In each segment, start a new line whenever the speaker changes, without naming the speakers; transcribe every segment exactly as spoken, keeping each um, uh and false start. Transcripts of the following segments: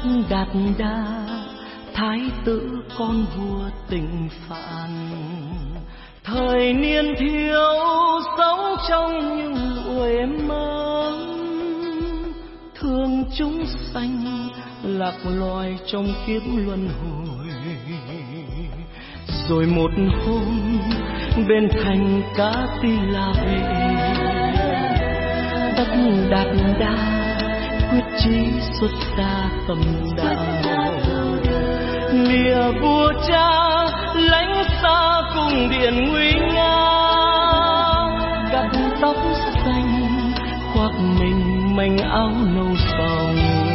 Đạt Đa, thái tử con vua tình phạn, thời niên thiếu sống trong những uể mơ, thương chúng sanh lạc loài trong kiếp luân hồi. Rồi một hôm bên thành Cá Tỳ La về, Tất Đạt Đa quyết chí xuất gia tầm đạo, lìa vua cha lãnh xa cung điện nguy nga, gặt tóc xanh khoác mình manh áo nâu sòng,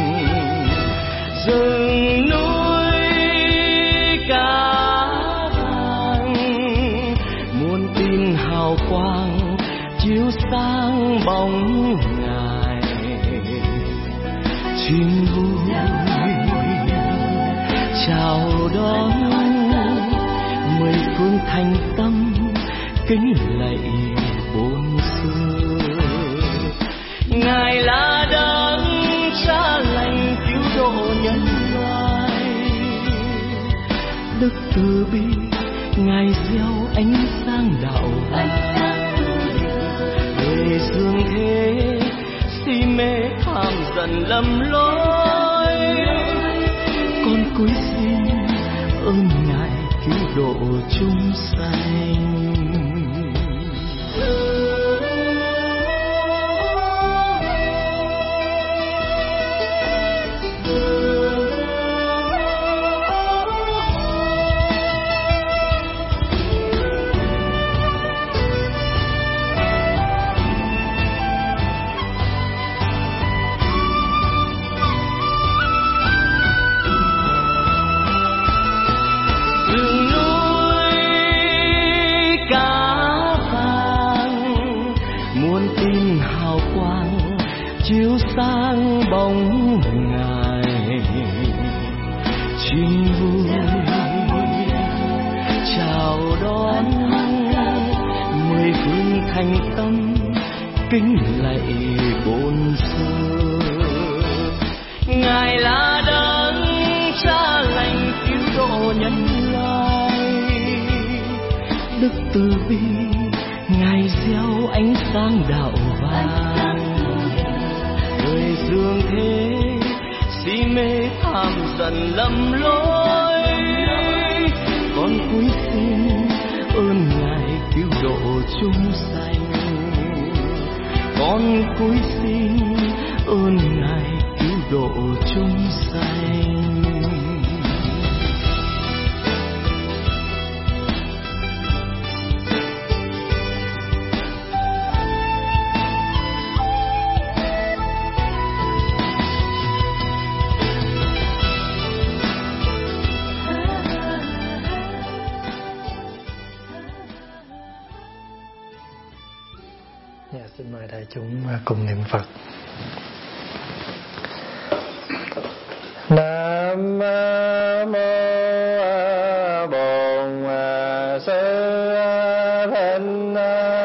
rừng núi Cá Vàng muôn tin hào quang chiếu sáng bóng ngài, chim vui chào đón mười phương thành tâm kính lạy bốn xưa. Ngài là đấng cha lành cứu độ nhân loại, đức từ bi ngài gieo ánh sáng đạo vàng, người dương thế si mê tham dần lầm lối, con cúi xin ơn ngài cứu độ chúng sanh. Chiếu sáng bóng ngài, chim vui chào đón mười phương thành tâm kính lạy bốn xưa. Ngài là đấng cha lành cứu độ nhân loại, đức từ bi ngài gieo ánh sáng đạo vàng, người dương thế si mê tham dần lầm lối, con cúi xin ơn ngài cứu độ chúng sanh, con cúi xin ơn ngài cứu độ chúng sanh.
Xin mời đại chúng cùng niệm Phật. Nam mô Bổn Sư Thích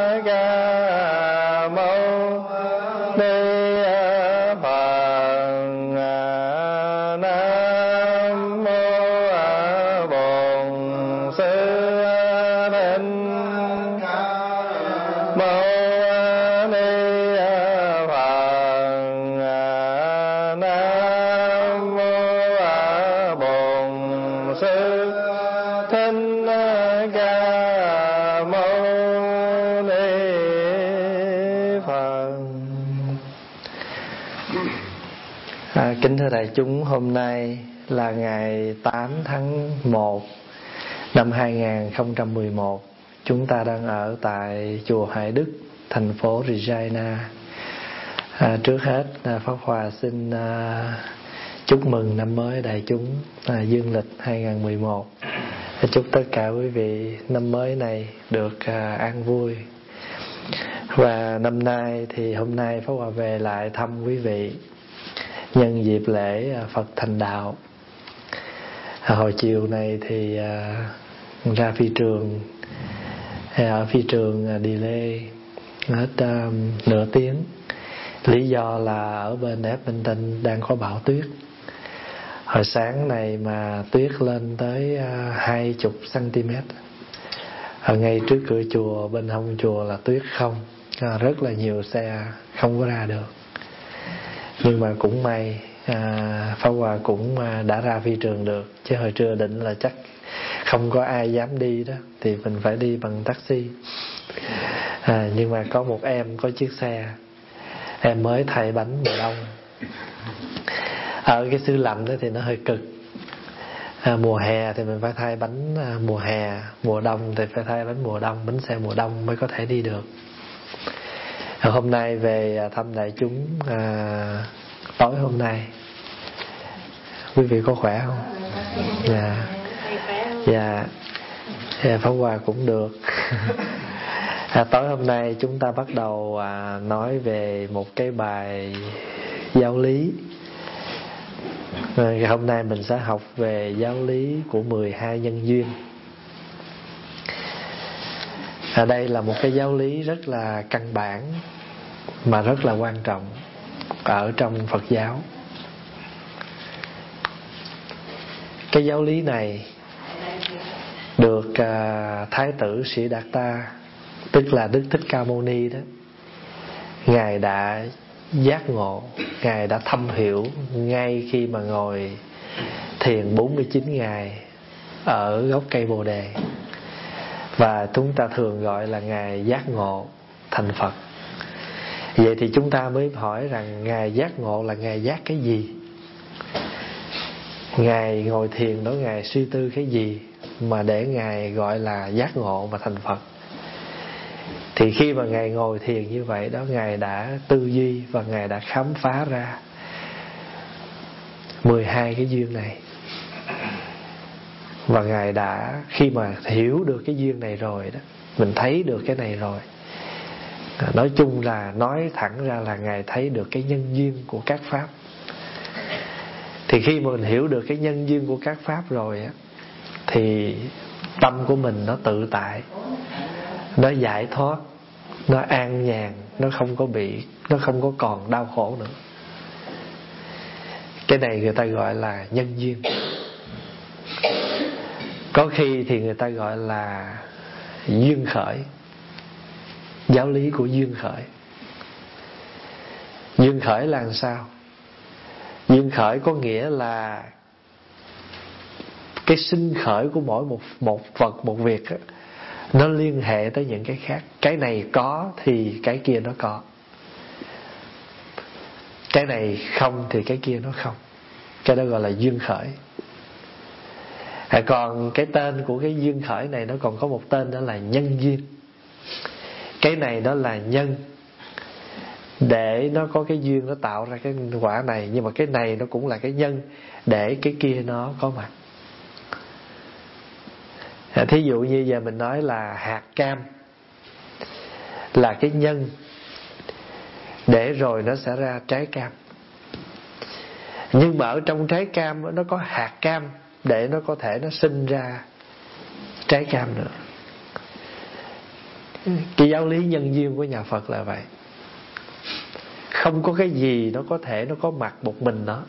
Ca Mâu Ni Phật. Nam mô Bổn Sư Thích Mâu Kính thưa đại chúng, hôm nay là ngày tám tháng một năm hai nghìn không trăm mười một. Chúng ta đang ở tại chùa Hải Đức, thành phố Regina. À, trước hết, à, Pháp Hòa xin à, chúc mừng năm mới đại chúng à, dương lịch hai nghìn không trăm mười một. Chúc tất cả quý vị năm mới này được à, an vui. Và năm nay thì hôm nay Pháp Hòa về lại thăm quý vị nhân dịp lễ Phật Thành Đạo. Hồi chiều này thì uh, ra phi trường, ở phi trường delay hết um, nửa tiếng. Lý do là ở bên Edmonton đang có bão tuyết. Hồi sáng này mà tuyết lên tới hai chục cm. Ở ngay trước cửa chùa, bên hông chùa là tuyết không, rất là nhiều xe không có ra được. Nhưng mà cũng may à, Pháp Hòa cũng đã ra phi trường được. Chứ hồi trưa định là chắc không có ai dám đi đó, thì mình phải đi bằng taxi. à, Nhưng mà có một em có chiếc xe, em mới thay bánh mùa đông. Ở cái xứ lạnh đó thì nó hơi cực. à, Mùa hè thì mình phải thay bánh à, mùa hè, mùa đông thì phải thay bánh mùa đông, bánh xe mùa đông mới có thể đi được. à, Hôm nay về thăm đại chúng à, tối hôm nay. Quý vị có khỏe không? Dạ. Dạ. Dạ, Pháp Hòa cũng được. à, Tối hôm nay chúng ta bắt đầu à, nói về một cái bài giáo lý. à, Hôm nay mình sẽ học về giáo lý của mười hai nhân duyên. à, Đây là một cái giáo lý rất là căn bản mà rất là quan trọng ở trong Phật giáo. Cái giáo lý này được à, Thái tử Siddhartha, tức là Đức Thích Ca Mâu Ni đó, Ngài đã giác ngộ, Ngài đã thâm hiểu ngay khi mà ngồi thiền bốn mươi chín ngày ở gốc cây Bồ Đề. Và chúng ta thường gọi là Ngài giác ngộ thành Phật. Vậy thì chúng ta mới hỏi rằng Ngài giác ngộ là Ngài giác cái gì? Ngài ngồi thiền đó, Ngài suy tư cái gì mà để Ngài gọi là giác ngộ mà thành Phật? Thì khi mà Ngài ngồi thiền như vậy đó, Ngài đã tư duy và Ngài đã khám phá ra mười hai cái duyên này. Và Ngài đã, khi mà hiểu được cái duyên này rồi đó, mình thấy được cái này rồi, nói chung là nói thẳng ra là Ngài thấy được cái nhân duyên của các pháp. Thì khi mà mình hiểu được cái nhân duyên của các pháp rồi á, thì tâm của mình nó tự tại, nó giải thoát, nó an nhàn, nó không có bị, nó không có còn đau khổ nữa. Cái này người ta gọi là nhân duyên. Có khi thì người ta gọi là duyên khởi, giáo lý của duyên khởi. Duyên khởi là làm sao? Duyên khởi có nghĩa là cái sinh khởi của mỗi một, một vật, một việc đó, nó liên hệ tới những cái khác. Cái này có thì cái kia nó có, cái này không thì cái kia nó không. Cái đó gọi là duyên khởi. à, Còn cái tên của cái duyên khởi này nó còn có một tên, đó là nhân duyên. Cái này đó là nhân, để nó có cái duyên, nó tạo ra cái quả này. Nhưng mà cái này nó cũng là cái nhân, để cái kia nó có mặt. à, Thí dụ như giờ mình nói là hạt cam là cái nhân, để rồi nó sẽ ra trái cam. Nhưng mà ở trong trái cam nó có hạt cam, để nó có thể nó sinh ra trái cam nữa. Cái giáo lý nhân duyên của nhà Phật là vậy. Không có cái gì nó có thể nó có mặt một mình nó.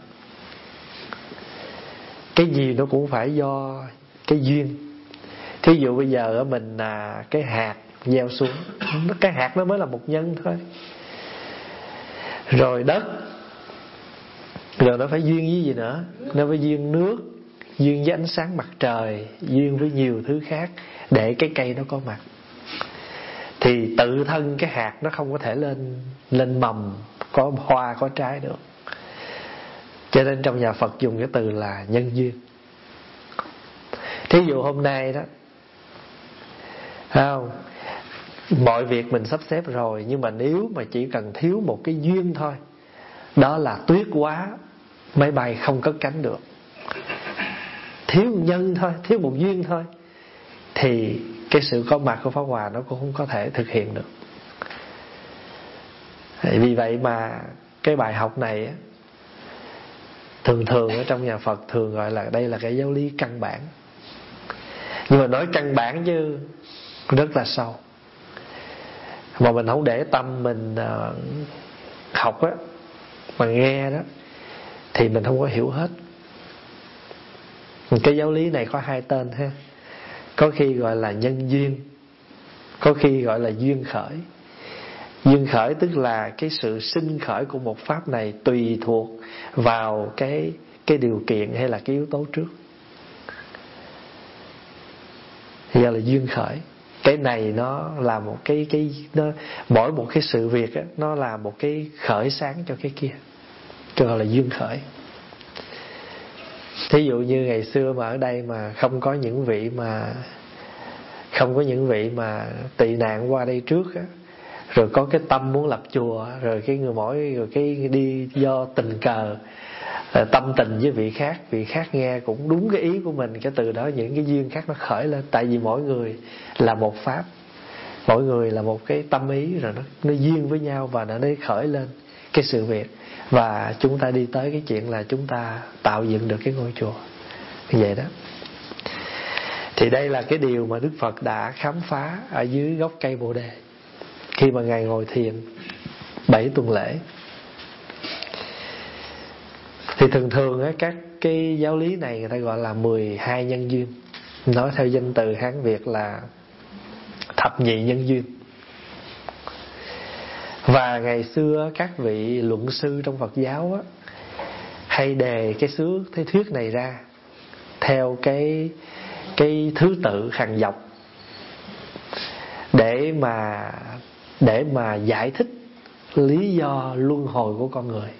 Cái gì nó cũng phải do cái duyên. Thí dụ bây giờ mình là cái hạt gieo xuống, cái hạt nó mới là một nhân thôi. Rồi đất, rồi nó phải duyên với gì nữa? Nó phải duyên nước, duyên với ánh sáng mặt trời, duyên với nhiều thứ khác để cái cây nó có mặt. Thì tự thân cái hạt nó không có thể lên lên mầm, có hoa, có trái được. Cho nên trong nhà Phật dùng cái từ là nhân duyên. Thí dụ hôm nay đó, không, mọi việc mình sắp xếp rồi, nhưng mà nếu mà chỉ cần thiếu một cái duyên thôi, đó là tuyết quá, máy bay không cất cánh được. Thiếu nhân thôi, thiếu một duyên thôi, thì cái sự có mặt của Pháp Hòa nó cũng không có thể thực hiện được. Vì vậy mà cái bài học này thường thường ở trong nhà Phật thường gọi là đây là cái giáo lý căn bản. Nhưng mà nói căn bản chứ rất là sâu, mà mình không để tâm mình uh, học á, mà nghe đó, thì mình không có hiểu hết. Cái giáo lý này có hai tên ha. Có khi gọi là nhân duyên, có khi gọi là duyên khởi. Duyên khởi tức là cái sự sinh khởi của một pháp này tùy thuộc vào cái, cái điều kiện hay là cái yếu tố trước. Thì gọi là duyên khởi. Cái này nó là một cái, cái nó, mỗi một cái sự việc á, nó là một cái khởi sáng cho cái kia, cho gọi là duyên khởi. Thí dụ như ngày xưa mà ở đây mà không có những vị mà Không có những vị mà tị nạn qua đây trước á, rồi có cái tâm muốn lập chùa, rồi cái người mỗi rồi cái đi do tình cờ tâm tình với vị khác, vị khác nghe cũng đúng cái ý của mình, cái từ đó những cái duyên khác nó khởi lên. Tại vì mỗi người là một pháp, mỗi người là một cái tâm ý, rồi nó, nó duyên với nhau và nó mới khởi lên cái sự việc. Và chúng ta đi tới cái chuyện là chúng ta tạo dựng được cái ngôi chùa như vậy đó. Thì đây là cái điều mà Đức Phật đã khám phá ở dưới gốc cây Bồ Đề khi mà Ngài ngồi thiền bảy tuần lễ. Thì thường thường á, các cái giáo lý này người ta gọi là mười hai nhân duyên. Nói theo danh từ Hán Việt là thập nhị nhân duyên. Và ngày xưa các vị luận sư trong Phật giáo á, hay đề cái xứ cái thuyết này ra theo cái cái thứ tự hàng dọc để mà để mà giải thích lý do luân hồi của con người.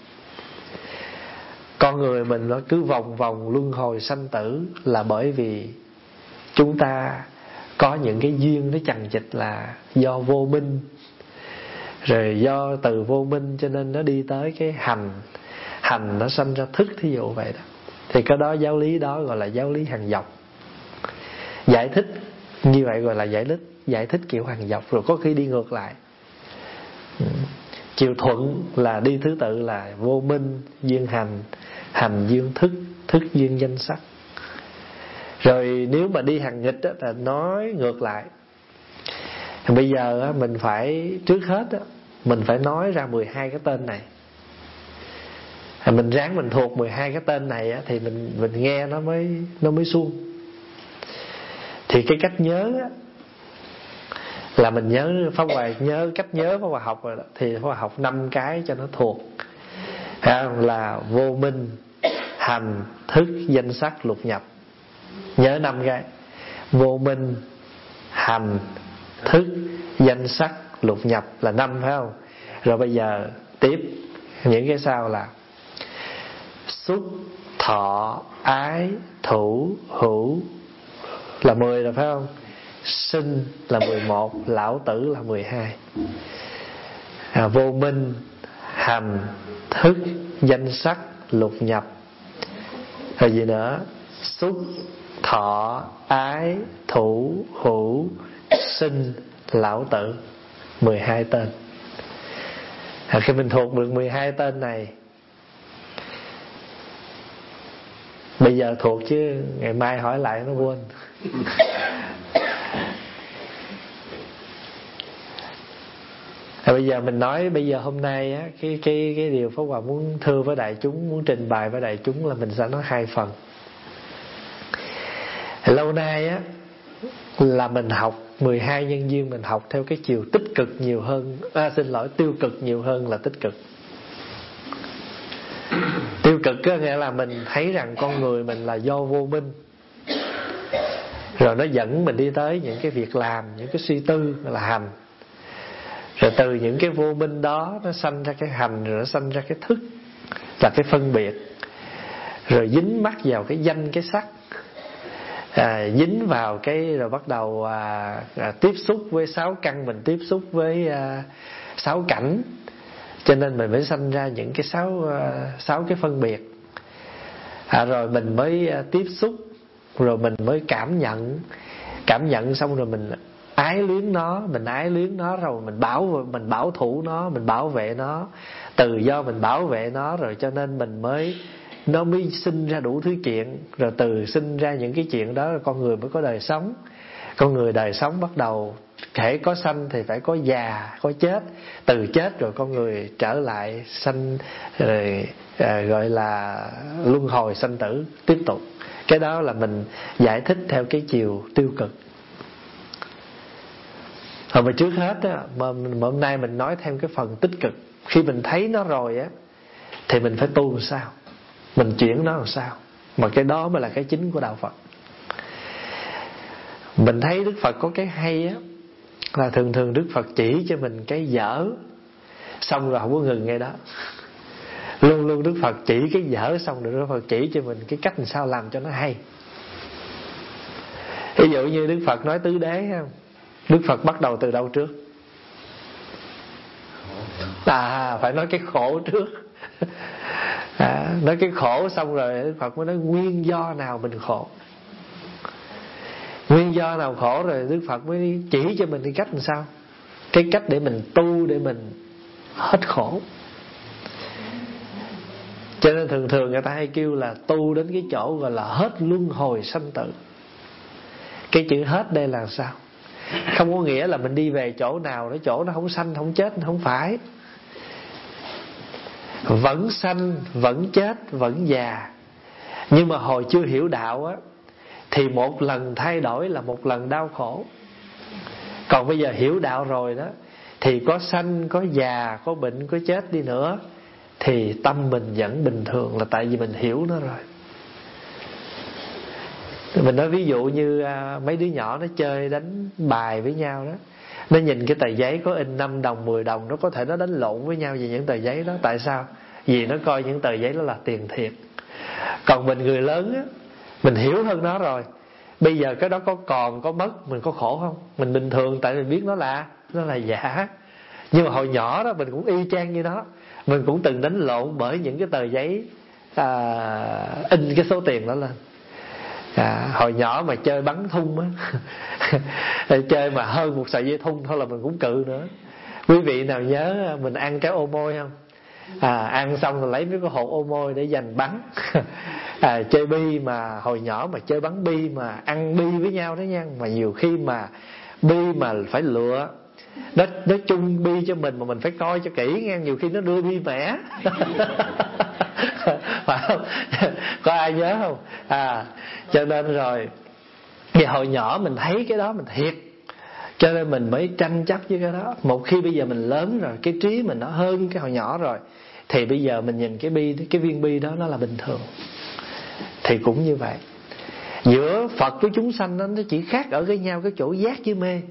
Con người mình nó cứ vòng vòng luân hồi sanh tử là bởi vì chúng ta có những cái duyên nó chằng chịt là do vô minh, rồi do từ vô minh cho nên nó đi tới cái hành, hành nó sanh ra thức, thí dụ vậy đó. Thì cái đó giáo lý đó gọi là giáo lý hàng dọc. Giải thích như vậy gọi là giải thích giải thích kiểu hàng dọc, rồi có khi đi ngược lại. Chiều thuận là đi thứ tự là vô minh duyên hành, hành duyên thức, thức duyên danh sắc. Rồi nếu mà đi hàng nghịch á, là nói ngược lại. Bây giờ á, mình phải trước hết á, mình phải nói ra mười hai cái tên này. Mình ráng mình thuộc mười hai cái tên này á, thì mình mình nghe nó mới nó mới suông. Thì cái cách nhớ á, là mình nhớ Pháp Hòa nhớ cách nhớ Pháp Hòa học rồi đó, thì Pháp Hòa học năm cái cho nó thuộc. Là vô minh, hành, thức, danh sắc, lục nhập. Nhớ năm cái. Vô minh, hành, thức, danh sắc, lục nhập là năm, phải không? Rồi bây giờ tiếp những cái sau là xúc, thọ, ái, thủ, hữu là mười rồi, phải không? Sinh là mười một, lão tử là mười hai. à, Vô minh, hành, thức, danh sắc, lục nhập. Rồi gì nữa? Xúc, thọ, ái, thủ, hữu, sinh, lão tử, mười hai tên. à, Khi mình thuộc được mười hai tên này, bây giờ thuộc chứ ngày mai hỏi lại nó quên. à, Bây giờ mình nói, bây giờ hôm nay á, cái, cái, cái điều Pháp Hòa muốn thưa với đại chúng, muốn trình bày với đại chúng là mình sẽ nói hai phần. Lâu nay á, là mình học mười hai nhân duyên, mình học theo cái chiều tích cực nhiều hơn, à, xin lỗi, tiêu cực nhiều hơn là tích cực. Tiêu cực có nghĩa là mình thấy rằng con người mình là do vô minh, rồi nó dẫn mình đi tới những cái việc làm, những cái suy tư là hành. Rồi từ những cái vô minh đó nó sanh ra cái hành, rồi nó sanh ra cái thức là cái phân biệt. Rồi dính mắc vào cái danh cái sắc, à, dính vào cái rồi bắt đầu à, à, tiếp xúc với sáu căn, mình tiếp xúc với à, sáu cảnh, cho nên mình mới sanh ra những cái sáu à, sáu cái phân biệt. à, Rồi mình mới à, tiếp xúc, rồi mình mới cảm nhận, cảm nhận xong rồi mình ái luyến nó, mình ái luyến nó, rồi mình bảo mình bảo thủ nó, mình bảo vệ nó. Từ do mình bảo vệ nó rồi cho nên mình mới nó mới sinh ra đủ thứ chuyện, rồi từ sinh ra những cái chuyện đó con người mới có đời sống. Con người đời sống bắt đầu hễ có sanh thì phải có già, có chết. Từ chết rồi con người trở lại sanh, rồi à, gọi là luân hồi sanh tử tiếp tục. Cái đó là mình giải thích theo cái chiều tiêu cực. Rồi mà trước hết á, mà, mà hôm nay mình nói thêm cái phần tích cực. Khi mình thấy nó rồi á thì mình phải tu làm sao, mình chuyển nó làm sao. Mà cái đó mới là cái chính của đạo Phật. Mình thấy Đức Phật có cái hay á, là thường thường Đức Phật chỉ cho mình cái dở, xong rồi không có ngừng ngay đó. Luôn luôn Đức Phật chỉ cái dở, xong rồi Đức Phật chỉ cho mình cái cách làm sao làm cho nó hay. Ví dụ như Đức Phật nói tứ đế, Đức Phật bắt đầu từ đâu trước? À, phải nói cái khổ trước. À, nói cái khổ xong rồi Đức Phật mới nói nguyên do nào mình khổ. Nguyên do nào khổ rồi Đức Phật mới chỉ cho mình cái cách làm sao, cái cách để mình tu để mình hết khổ. Cho nên thường thường người ta hay kêu là tu đến cái chỗ gọi là hết luân hồi sanh tử. Cái chữ hết đây là sao? Không có nghĩa là mình đi về chỗ nào đó, chỗ nó không sanh không chết, không phải. Vẫn sanh, vẫn chết, vẫn già. Nhưng mà hồi chưa hiểu đạo á, thì một lần thay đổi là một lần đau khổ. Còn bây giờ hiểu đạo rồi đó, thì có sanh, có già, có bệnh, có chết đi nữa, thì tâm mình vẫn bình thường, là tại vì mình hiểu nó rồi. Mình nói ví dụ như à, mấy đứa nhỏ nó chơi đánh bài với nhau đó, nó nhìn cái tờ giấy có in năm đồng, mười đồng, nó có thể nó đánh lộn với nhau về những tờ giấy đó. Tại sao? Vì nó coi những tờ giấy đó là tiền thiệt. Còn mình người lớn á, mình hiểu hơn nó rồi. Bây giờ cái đó có còn có mất, mình có khổ không? Mình bình thường, tại mình biết nó là Nó là giả. Nhưng mà hồi nhỏ đó mình cũng y chang như đó. Mình cũng từng đánh lộn bởi những cái tờ giấy à, in cái số tiền đó lên. à, Hồi nhỏ mà chơi bắn thun á chơi mà hơn một sợi dây thun thôi là mình cũng cự nữa. Quý vị nào nhớ mình ăn cái ô môi không? À, ăn xong rồi lấy mấy cái hột ô môi để dành bắn. à, Chơi bi mà hồi nhỏ mà chơi bắn bi mà ăn bi với nhau đó nha. Mà nhiều khi mà bi mà phải lựa, Nó, nó chung bi cho mình mà mình phải coi cho kỹ nghe. Nhiều khi nó đưa bi mẻ. Phải không? Có ai nhớ không? À, cho nên rồi thì hồi nhỏ mình thấy cái đó mình thiệt, cho nên mình mới tranh chấp với cái đó. Một khi bây giờ mình lớn rồi, cái trí mình nó hơn cái hồi nhỏ rồi, thì bây giờ mình nhìn cái bi, cái viên bi đó nó là bình thường. Thì cũng như vậy, giữa Phật với chúng sanh đó, nó chỉ khác ở cái nhau cái chỗ giác với mê.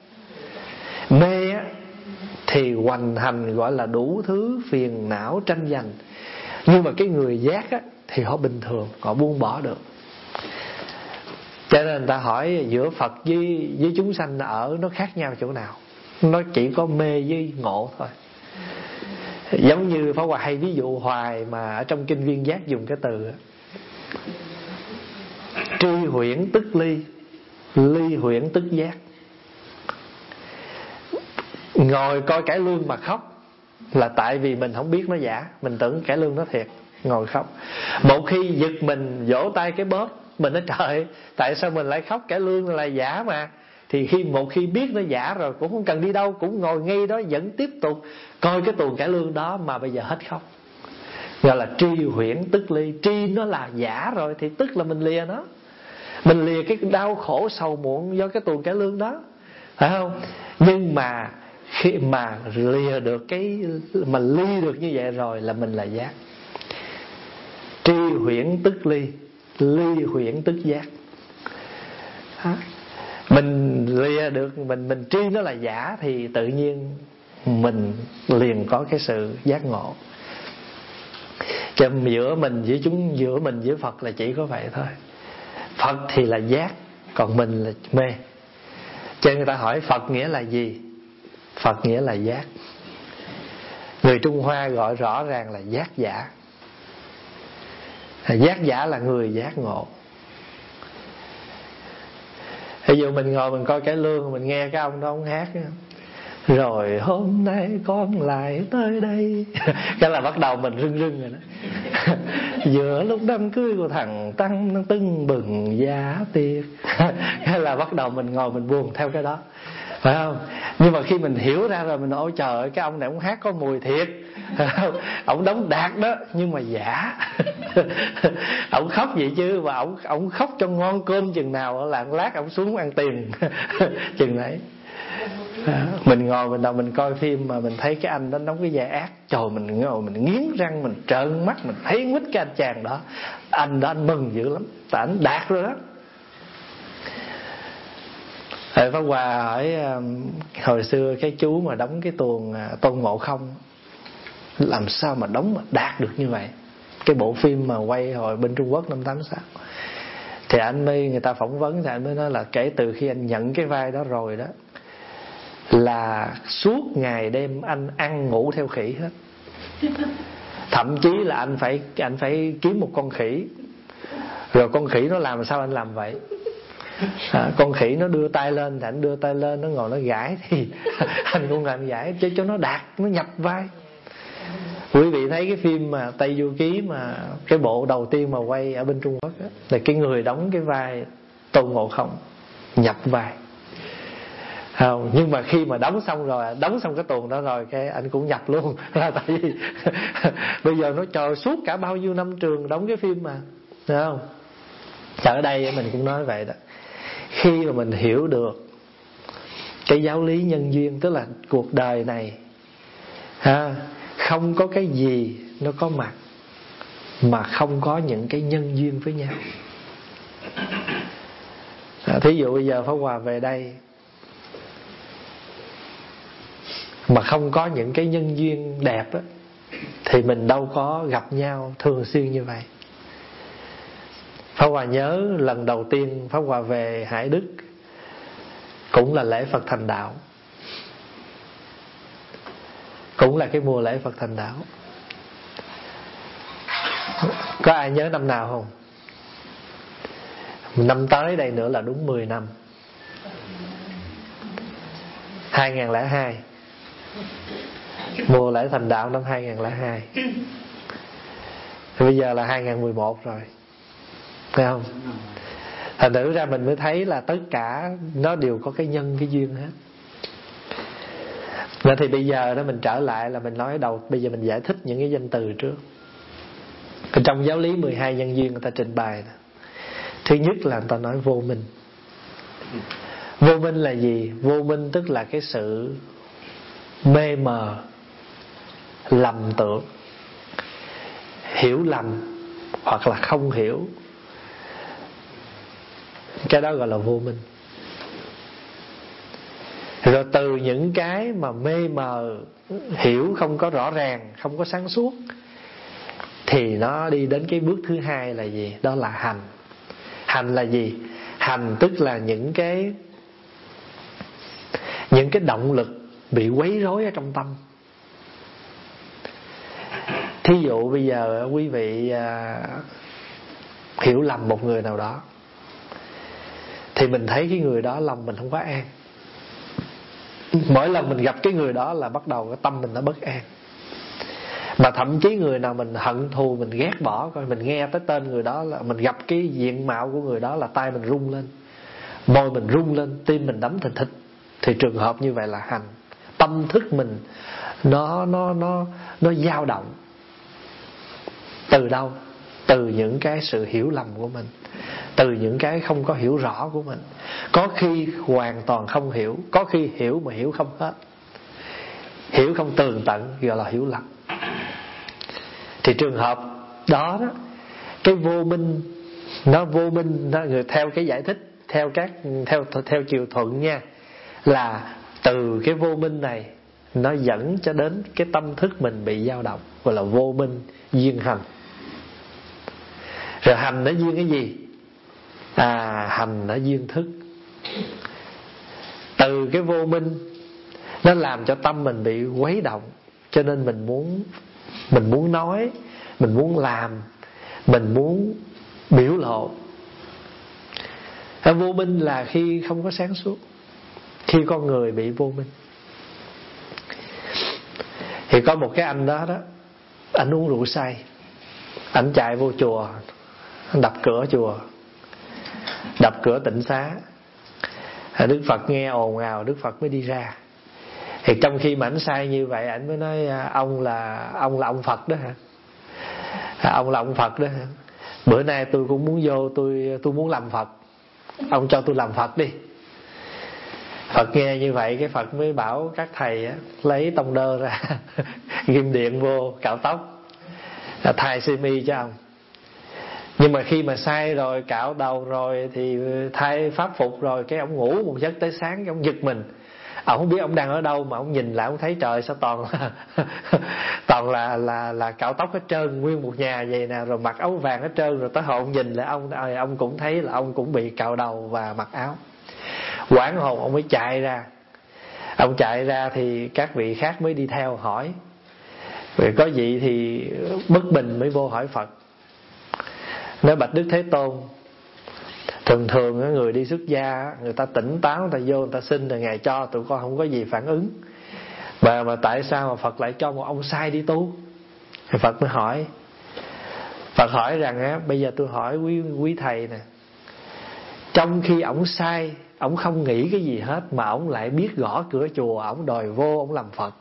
Mê á, thì hoành hành gọi là đủ thứ phiền não tranh giành. Nhưng mà cái người giác á, thì họ bình thường, họ buông bỏ được. Cho nên người ta hỏi giữa Phật với, với chúng sanh ở nó khác nhau chỗ nào? Nó chỉ có mê với ngộ thôi. Giống như Pháp Hòa hay ví dụ hoài, mà ở trong kinh Viên Giác dùng cái từ tri huyễn tức ly, ly huyễn tức giác. Ngồi coi cải lương mà khóc là tại vì mình không biết nó giả, mình tưởng cải lương nó thiệt, ngồi khóc. Một khi giật mình vỗ tay cái bóp, mình nói trời, tại sao mình lại khóc, cải lương là giả mà. Thì khi một khi biết nó giả rồi, cũng không cần đi đâu, cũng ngồi ngay đó vẫn tiếp tục coi cái tuồng cải lương đó, mà bây giờ hết khóc. Gọi là tri huyễn tức ly. Tri nó là giả rồi thì tức là mình lìa nó, mình lìa cái đau khổ sầu muộn do cái tuồng cải lương đó, phải không? Nhưng mà khi mà lìa được cái, mà ly được như vậy rồi là mình là giác. Tri huyễn tức ly, ly huyễn tức giác. Đó. Mình lìa được, mình mình tri nó là giả thì tự nhiên mình liền có cái sự giác ngộ. Cho giữa mình với chúng, giữa mình với Phật là chỉ có vậy thôi. Phật thì là giác, còn mình là mê. Cho nên người ta hỏi Phật nghĩa là gì? Phật nghĩa là giác. Người Trung Hoa gọi rõ ràng là giác giả. Giác giả là người giác ngộ. Ví dụ mình ngồi mình coi cải lương, mình nghe cái ông đó ông hát, rồi hôm nay con lại tới đây, cái là bắt đầu mình rưng rưng rồi đó. Giữa lúc đám cưới của thằng Tăng nó tưng bừng giá tiệc. Hay là bắt đầu mình ngồi mình buồn theo cái đó, phải không? Nhưng mà khi mình hiểu ra rồi mình nói ôi trời ơi, cái ông này ông hát có mùi thiệt, ông đóng đạt đó nhưng mà giả. Ông khóc vậy chứ, và ông ông khóc cho ngon cơm chừng nào là lát ông xuống ăn tiền chừng đấy. À, mình ngồi mình đầu mình coi phim mà mình thấy cái anh đó đóng cái vai ác, trời mình ngồi mình nghiến răng, mình trợn mắt, mình thấy nguyết cái anh chàng đó. Anh đó anh mừng dữ lắm, tại anh đạt rồi đó. Thầy Pháp Hòa hỏi hồi xưa cái chú mà đóng cái tuồng Tôn Ngộ Không làm sao mà đóng mà đạt được như vậy, cái bộ phim mà quay hồi bên Trung Quốc năm tám sáu. Thì anh mới, người ta phỏng vấn thì anh mới nói là kể từ khi anh nhận cái vai đó rồi đó, là suốt ngày đêm anh ăn ngủ theo khỉ hết. Thậm chí là anh phải anh phải kiếm một con khỉ, rồi con khỉ nó làm sao anh làm vậy. À, con khỉ nó đưa tay lên thì anh đưa tay lên, nó ngồi nó gãi thì anh cũng làm gãi, chứ cho nó đạt, nó nhập vai. Quý vị thấy cái phim mà Tây Du Ký mà cái bộ đầu tiên mà quay ở bên Trung Quốc đó, là cái người đóng cái vai Tôn Ngộ Không nhập vai. Không, nhưng mà khi mà đóng xong rồi, đóng xong cái tuồng đó rồi, cái anh cũng nhập luôn. Là tại vì bây giờ nó chờ suốt cả bao nhiêu năm trường đóng cái phim mà, thấy không? Ở đây mình cũng nói vậy đó. Khi mà mình hiểu được cái giáo lý nhân duyên, tức là cuộc đời này ha, không có cái gì nó có mặt mà không có những cái nhân duyên với nhau. À, thí dụ bây giờ Pháp Hòa về đây mà không có những cái nhân duyên đẹp á, thì mình đâu có gặp nhau thường xuyên như vậy. Pháp Hòa nhớ lần đầu tiên Pháp Hòa về Hải Đức cũng là lễ Phật thành đạo, cũng là cái mùa lễ Phật thành đạo. Có ai nhớ năm nào không? Năm tới đây nữa là đúng mười năm, hai không không hai. Mùa lễ thành đạo năm hai không không hai. Thì bây giờ là hai không một một rồi, phải không? Thành thử ra mình mới thấy là tất cả nó đều có cái nhân, cái duyên hết. Nên thì bây giờ đó mình trở lại là mình nói đầu, bây giờ mình giải thích những cái danh từ trước. Trong giáo lý mười hai nhân duyên người ta trình bày đó. Thứ nhất là người ta nói vô minh. Vô minh là gì? Vô minh tức là cái sự mê mờ, lầm tưởng, hiểu lầm hoặc là không hiểu. Cái đó gọi là vô minh. Rồi từ những cái mà mê mờ, hiểu không có rõ ràng, không có sáng suốt, thì nó đi đến cái bước thứ hai là gì? Đó là hành. Hành là gì? Hành tức là những cái Những cái động lực bị quấy rối ở trong tâm. Thí dụ bây giờ quý vị à, hiểu lầm một người nào đó, thì mình thấy cái người đó lòng mình không có an. Mỗi lần mình gặp cái người đó là bắt đầu cái tâm mình nó bất an. Mà thậm chí người nào mình hận thù, mình ghét bỏ, coi mình nghe tới tên người đó là mình gặp cái diện mạo của người đó là tay mình rung lên, môi mình rung lên, tim mình đấm thình thịch. Thì trường hợp như vậy là hành. Tâm thức mình nó nó nó nó dao động. Từ đâu? Từ những cái sự hiểu lầm của mình, từ những cái không có hiểu rõ của mình. Có khi hoàn toàn không hiểu, có khi hiểu mà hiểu không hết, hiểu không tường tận, gọi là hiểu lầm. Thì trường hợp đó đó, cái vô minh, nó vô minh, nó người theo cái giải thích theo các theo theo chiều thuận nha, là từ cái vô minh này nó dẫn cho đến cái tâm thức mình bị dao động, gọi là vô minh duyên hành. Rồi hành nó duyên cái gì? À, hành nó duyên thức. Từ cái vô minh nó làm cho tâm mình bị quấy động, cho nên mình muốn mình muốn nói, mình muốn làm, mình muốn biểu lộ. Vô minh là khi không có sáng suốt, khi con người bị vô minh. Thì có một cái anh đó đó, anh uống rượu say, Ảnh chạy vô chùa, đập cửa chùa, đập cửa tịnh xá. Đức Phật nghe ồn ào, Đức Phật mới đi ra. Thì trong khi mà ảnh sai như vậy, ảnh mới nói: Ông là ông là ông Phật đó hả? Ông là ông Phật đó hả? Bữa nay tôi cũng muốn vô, tôi tôi muốn làm Phật. Ông cho tôi làm Phật đi. Phật nghe như vậy, cái Phật mới bảo các thầy á, lấy tông đơ ra ghim điện vô, cạo tóc, thay sơ mi cho ông. Nhưng mà khi mà sai rồi, cạo đầu rồi, thì thay pháp phục rồi, cái ông ngủ một giấc tới sáng, cái ông giật mình. Ông không biết ông đang ở đâu, mà ông nhìn lại ông thấy trời sao toàn là toàn là là là cạo tóc hết trơn, nguyên một nhà vậy nè, rồi mặc áo vàng hết trơn. Rồi tới hồi ông nhìn lại ông, ông cũng thấy là ông cũng bị cạo đầu và mặc áo. Hoảng hồn, ông mới chạy ra. Ông chạy ra thì các vị khác mới đi theo hỏi. Rồi có vị thì bất bình mới vô hỏi Phật, nói: Bạch Đức Thế Tôn, thường thường người đi xuất gia, người ta tỉnh táo, người ta vô người ta xin rồi Ngài cho, tụi con không có gì phản ứng. Mà, mà tại sao mà Phật lại cho một ông sai đi tu? Thì Phật mới hỏi. Phật hỏi rằng á, bây giờ tôi hỏi quý, quý thầy nè, trong khi ổng sai, ổng không nghĩ cái gì hết, mà ổng lại biết gõ cửa chùa, ổng đòi vô, ổng làm Phật.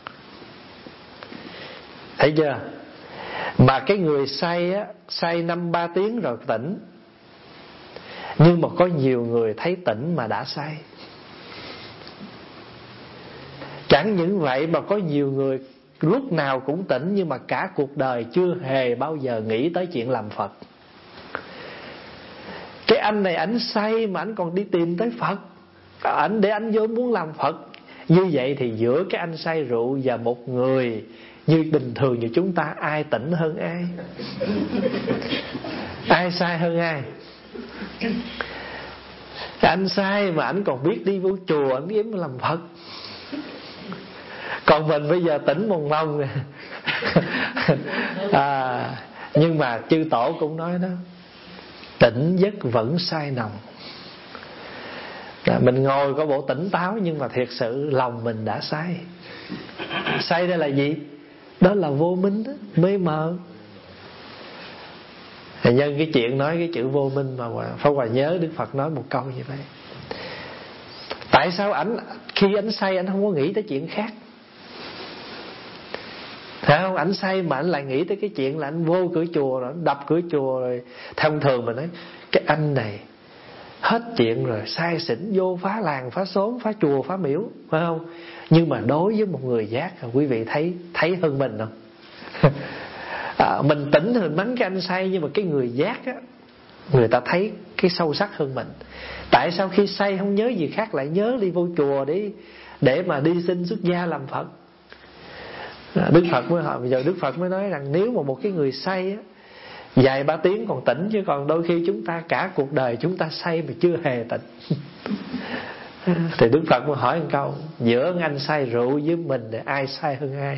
Thấy chưa? Mà cái người say á, say năm ba tiếng rồi tỉnh. Nhưng mà có nhiều người thấy tỉnh mà đã say. Chẳng những vậy mà có nhiều người lúc nào cũng tỉnh, nhưng mà cả cuộc đời chưa hề bao giờ nghĩ tới chuyện làm Phật. Cái anh này ảnh say mà ảnh còn đi tìm tới Phật, ảnh để ảnh vô muốn làm Phật. Như vậy thì giữa cái anh say rượu và một người như bình thường như chúng ta, ai tỉnh hơn ai? Ai sai hơn ai? Anh sai mà ảnh còn biết đi vô chùa, ảnh kiếm làm Phật. Còn mình bây giờ tỉnh mồng mông nè. à, Nhưng mà chư tổ cũng nói đó, tỉnh giấc vẫn sai nồng. Mình ngồi có bộ tỉnh táo, nhưng mà thiệt sự lòng mình đã sai. Sai đây là gì? Đó là vô minh đó, mê mờ. Nhân cái chuyện nói cái chữ vô minh mà Pháp Hòa nhớ Đức Phật nói một câu như vậy. Tại sao ảnh khi ảnh say ảnh không có nghĩ tới chuyện khác? Thấy không? Ảnh say mà ảnh lại nghĩ tới cái chuyện là ảnh vô cửa chùa rồi, đập cửa chùa rồi. Thông thường mình nói cái anh này hết chuyện rồi, say xỉn vô phá làng, phá xóm, phá chùa, phá miễu, phải không? Nhưng mà đối với một người giác, quý vị thấy thấy hơn mình không? à, Mình tỉnh thì mình mắng cái anh say, nhưng mà cái người giác á, người ta thấy cái sâu sắc hơn mình. Tại sao khi say không nhớ gì khác, lại nhớ đi vô chùa để để mà đi xin xuất gia làm Phật? à, Đức Phật mới hỏi, bây giờ Đức Phật mới nói rằng nếu mà một cái người say á, vài ba tiếng còn tỉnh, chứ còn đôi khi chúng ta cả cuộc đời chúng ta say mà chưa hề tỉnh. Thì Đức Phật mới hỏi một câu, giữa anh say rượu với mình thì ai say hơn ai?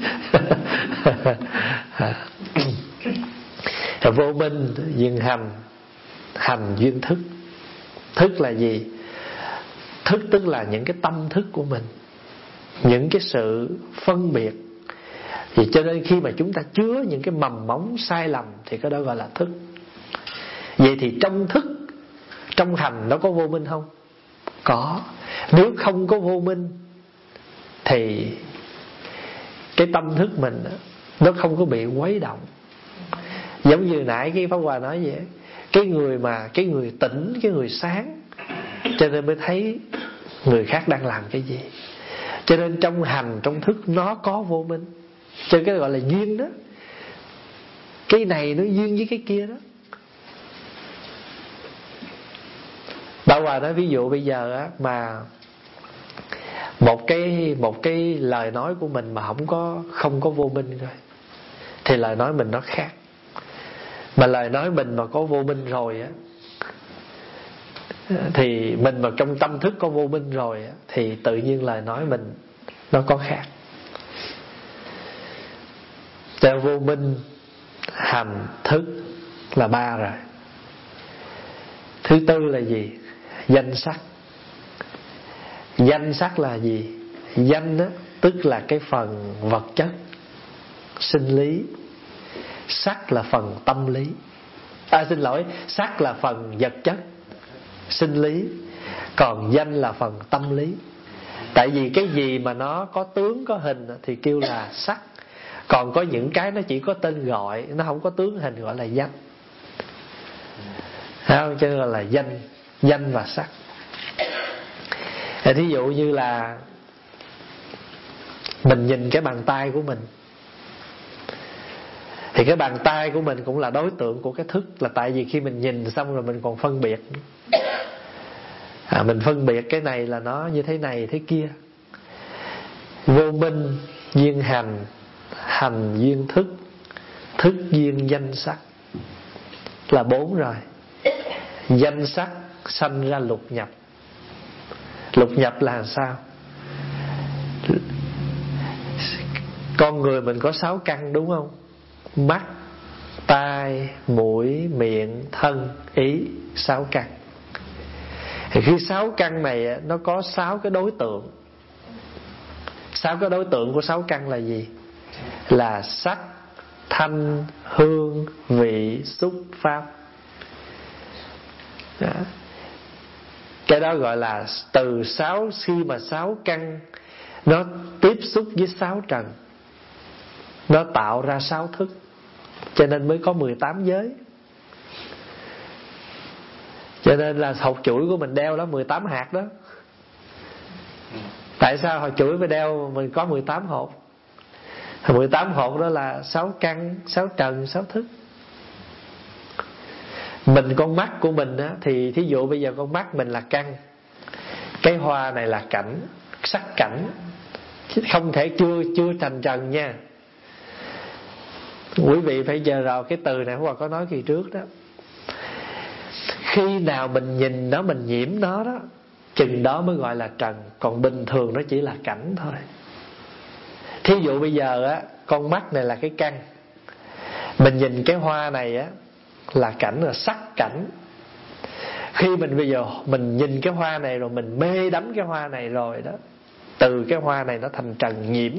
Vô minh duyên hành, hành duyên thức. Thức là gì? Thức tức là những cái tâm thức của mình, những cái sự phân biệt. Thì cho nên khi mà chúng ta chứa những cái mầm móng sai lầm thì cái đó gọi là thức. Vậy thì trong thức, trong hành nó có vô minh không? Có. Nếu không có vô minh thì cái tâm thức mình nó không có bị quấy động. Giống như nãy cái Pháp Hòa nói vậy, cái người mà cái người tỉnh, cái người sáng, cho nên mới thấy người khác đang làm cái gì. Cho nên trong hành, trong thức nó có vô minh. Cho nên cái gọi là duyên đó. Cái này nó duyên với cái kia đó. Bảo Hòa nói ví dụ bây giờ á, mà một cái một cái lời nói của mình mà không có không có vô minh rồi, thì lời nói mình nó khác. Mà lời nói mình mà có vô minh rồi á, thì mình mà trong tâm thức có vô minh rồi á, thì tự nhiên lời nói mình nó có khác. Cho vô minh, hành, thức là ba rồi. Thứ tư là gì? Danh sắc. Danh sắc là gì? Danh đó, tức là cái phần vật chất, sinh lý. sắc là phần tâm lý. À xin lỗi, sắc là phần vật chất, sinh lý, còn danh là phần tâm lý. Tại vì cái gì mà nó có tướng có hình thì kêu là sắc, còn có những cái nó chỉ có tên gọi, nó không có tướng hình gọi là danh. Không, cho nên là danh, danh và sắc. Thí dụ như là mình nhìn cái bàn tay của mình, thì cái bàn tay của mình cũng là đối tượng của cái thức. Là tại vì khi mình nhìn xong rồi mình còn phân biệt, à, mình phân biệt cái này là nó như thế này thế kia. Vô minh duyên hành, hành duyên thức, thức duyên danh sắc, là bốn rồi. Danh sắc sanh ra lục nhập. Lục nhập là sao? Con người mình có sáu căn đúng không? Mắt, tai, mũi, miệng, thân, ý, sáu căn. Thì khi sáu căn này nó có sáu cái đối tượng. Sáu cái đối tượng của sáu căn là gì? Là sắc, thanh, hương, vị, xúc, pháp. Đó. Cái đó gọi là từ sáu, khi mà sáu căn nó tiếp xúc với sáu trần, nó tạo ra sáu thức. Cho nên mới có mười tám giới. Cho nên là hột chuỗi của mình đeo đó mười tám hạt đó. Tại sao hột chuỗi phải đeo mình có mười tám hột? mười tám hột đó là sáu căn, sáu trần, sáu thức. Mình con mắt của mình á, thì thí dụ bây giờ con mắt mình là căn, cái hoa này là cảnh, sắc cảnh, chứ không thể chưa chưa thành trần nha. Quý vị phải chờ rồi cái từ này Hòa có nói kỳ trước đó. Khi nào mình nhìn nó, mình nhiễm nó đó, chừng đó mới gọi là trần. Còn bình thường nó chỉ là cảnh thôi. Thí dụ bây giờ á, con mắt này là cái căn, mình nhìn cái hoa này á là cảnh, là sắc cảnh. Khi mình bây giờ mình nhìn cái hoa này rồi, mình mê đắm cái hoa này rồi đó, từ cái hoa này nó thành trần nhiễm.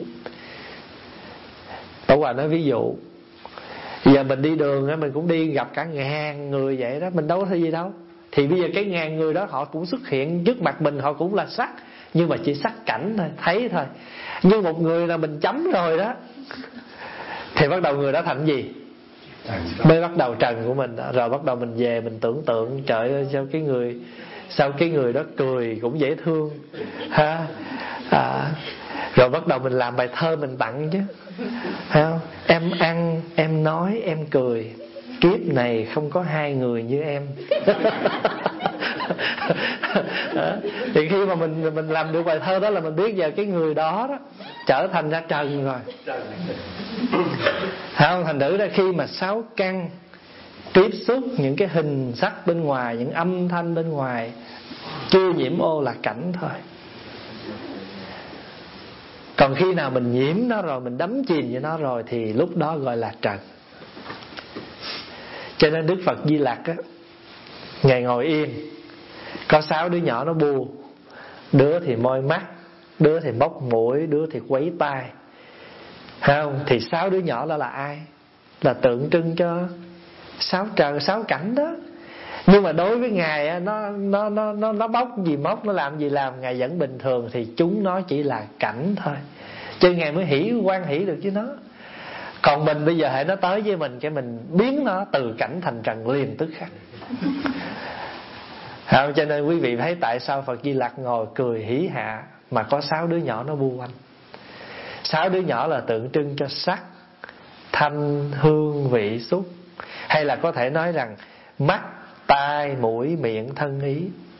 Tổ Hòa nói ví dụ, giờ mình đi đường á, mình cũng đi gặp cả ngàn người vậy đó, mình đâu có thấy gì đâu. Thì bây giờ cái ngàn người đó họ cũng xuất hiện trước mặt mình, họ cũng là sắc, nhưng mà chỉ sắc cảnh thôi, thấy thôi. Như một người là mình chấm rồi đó, thì bắt đầu người đó thành gì? Mới bắt đầu trần của mình đó. Rồi bắt đầu mình về mình tưởng tượng, trời ơi sao cái người, sao cái người đó cười cũng dễ thương ha. À, rồi bắt đầu mình làm bài thơ mình tặng chứ, thấy không? Em ăn, em nói, em cười, kiếp này không có hai người như em. Thì khi mà mình mình làm được bài thơ đó là mình biết giờ cái người đó đó trở thành ra trần rồi. Không, thành thử ra khi mà sáu căn tiếp xúc những cái hình sắc bên ngoài, những âm thanh bên ngoài, chưa nhiễm ô là cảnh thôi. Còn khi nào mình nhiễm nó rồi, mình đắm chìm với nó rồi, thì lúc đó gọi là trần. Cho nên Đức Phật Di Lặc á, Ngài ngồi yên, có sáu đứa nhỏ nó bu, đứa thì môi mắt, đứa thì móc mũi, đứa thì quấy tai. Không? Thì sáu đứa nhỏ đó là ai? Là tượng trưng cho sáu trần, sáu cảnh đó. Nhưng mà đối với Ngài á, nó nó nó nó nó bóc gì móc, nó làm gì làm, Ngài vẫn bình thường, thì chúng nó chỉ là cảnh thôi. Chứ Ngài mới hỷ quan hỷ được với nó. Còn mình bây giờ hãy nó tới với mình, cái mình biến nó từ cảnh thành trần liền tức khắc. Không? Cho nên quý vị thấy tại sao Phật Di Lặc ngồi cười hỷ hạ mà có sáu đứa nhỏ nó bu quanh. Sáu đứa nhỏ là tượng trưng cho sắc, thanh, hương, vị, xúc. Hay là có thể nói rằng mắt, tai, mũi, miệng, thân, ý.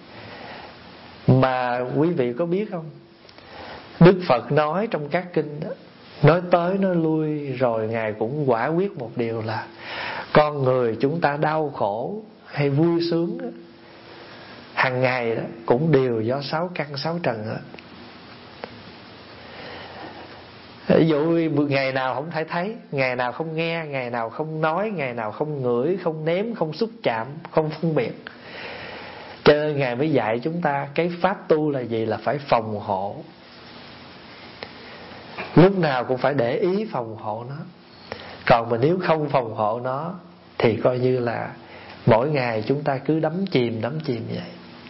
Mà quý vị có biết không, Đức Phật nói trong các kinh đó, nói tới nói lui rồi Ngài cũng quả quyết một điều là con người chúng ta đau khổ hay vui sướng đó, hàng ngày đó cũng đều do sáu căn sáu trần hết. Ví dụ ngày nào không thể thấy, ngày nào không nghe, ngày nào không nói, ngày nào không ngửi, không nếm, không xúc chạm, không phân biệt. Cho nên Ngài mới dạy chúng ta cái pháp tu là gì? Là phải phòng hộ. Lúc nào cũng phải để ý phòng hộ nó. Còn mà nếu không phòng hộ nó thì coi như là mỗi ngày chúng ta cứ đắm chìm đắm chìm vậy.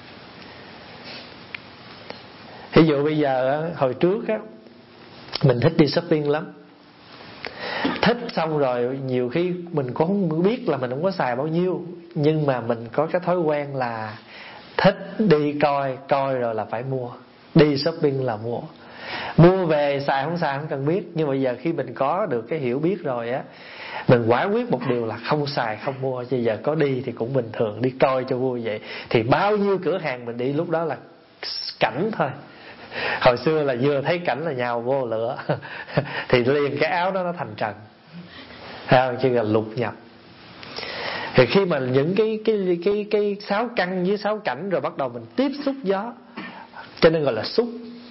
Ví dụ bây giờ hồi trước á, mình thích đi shopping lắm. Thích xong rồi nhiều khi mình cũng không biết là mình không có xài bao nhiêu, nhưng mà mình có cái thói quen là thích đi coi, coi rồi là phải mua. Đi shopping là mua. Mua về xài không xài không cần biết. Nhưng bây giờ khi mình có được cái hiểu biết rồi á, mình quả quyết một điều là không xài không mua. Bây giờ có đi thì cũng bình thường, đi coi cho vui vậy. Thì bao nhiêu cửa hàng mình đi lúc đó là cảnh thôi. Hồi xưa là vừa thấy cảnh là nhào vô lửa thì liền cái áo đó nó thành trần, thấy không? Chứ là lục nhập. Thì khi mà những cái cái cái cái sáu căn với sáu cảnh rồi bắt đầu mình tiếp xúc gió, cho nên gọi là xúc.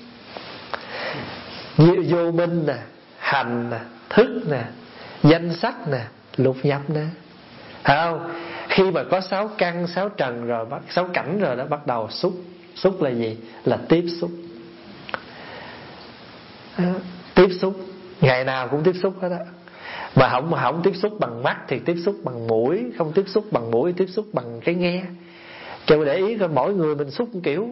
Vô minh nè, hành nè, thức nè, danh sắc nè, lục nhập nè, thấy không? Khi mà có sáu căn, sáu trần rồi, sáu cảnh rồi đó, bắt đầu xúc. Xúc là gì? Là tiếp xúc. À, tiếp xúc ngày nào cũng tiếp xúc hết á. Mà không mà không tiếp xúc bằng mắt thì tiếp xúc bằng mũi, không tiếp xúc bằng mũi tiếp xúc bằng cái nghe. Cho để ý coi mỗi người mình xúc một kiểu.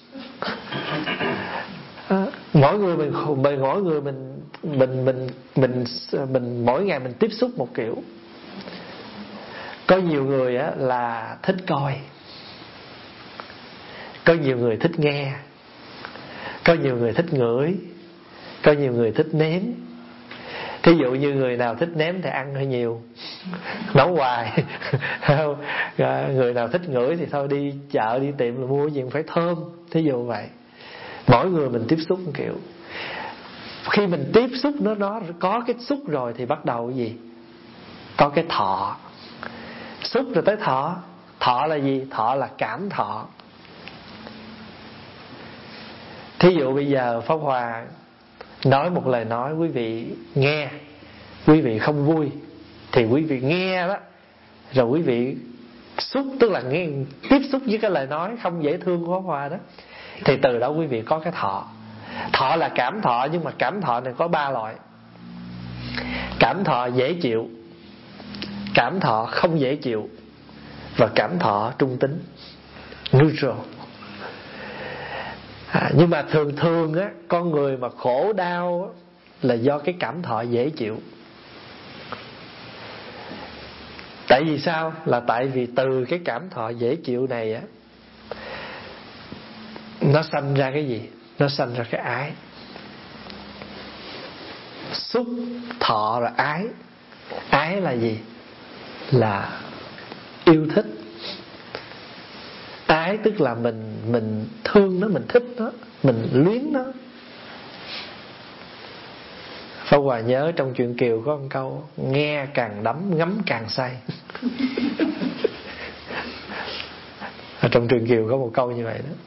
À, mỗi người mình mỗi người mình mình mình mình mình mỗi ngày mình tiếp xúc một kiểu. Có nhiều người á là thích coi, có nhiều người thích nghe, có nhiều người thích ngửi, có nhiều người thích nếm. Thí dụ như người nào thích nếm thì ăn hơi nhiều, nấu hoài. Người nào thích ngửi thì thôi đi chợ đi tiệm là mua gì cũng phải thơm. Thí dụ vậy. Mỗi người mình tiếp xúc một kiểu. Khi mình tiếp xúc nó nó có cái xúc rồi thì bắt đầu cái gì? Có cái thọ. Xúc rồi tới thọ. Thọ là gì? Thọ là cảm thọ. Thí dụ bây giờ Pháp Hòa nói một lời nói, quý vị nghe, quý vị không vui thì quý vị nghe đó, rồi quý vị xúc, tức là nghe, tiếp xúc với cái lời nói không dễ thương của Pháp Hòa đó, thì từ đó quý vị có cái thọ. Thọ là cảm thọ, nhưng mà cảm thọ này có ba loại. Cảm thọ dễ chịu, cảm thọ không dễ chịu, và cảm thọ trung tính, neutral. À, nhưng mà thường thường á, con người mà khổ đau á, là do cái cảm thọ dễ chịu. Tại vì sao? Là tại vì từ cái cảm thọ dễ chịu này á, nó sanh ra cái gì? Nó sanh ra cái ái. Xúc, thọ là ái. Ái là gì? Là yêu thích. Ái tức là mình mình thương nó, mình thích nó, mình luyến nó. Pháp Hòa nhớ trong truyện Kiều có một câu: nghe càng đắm, ngắm càng say. Ở trong truyện Kiều có một câu như vậy đó.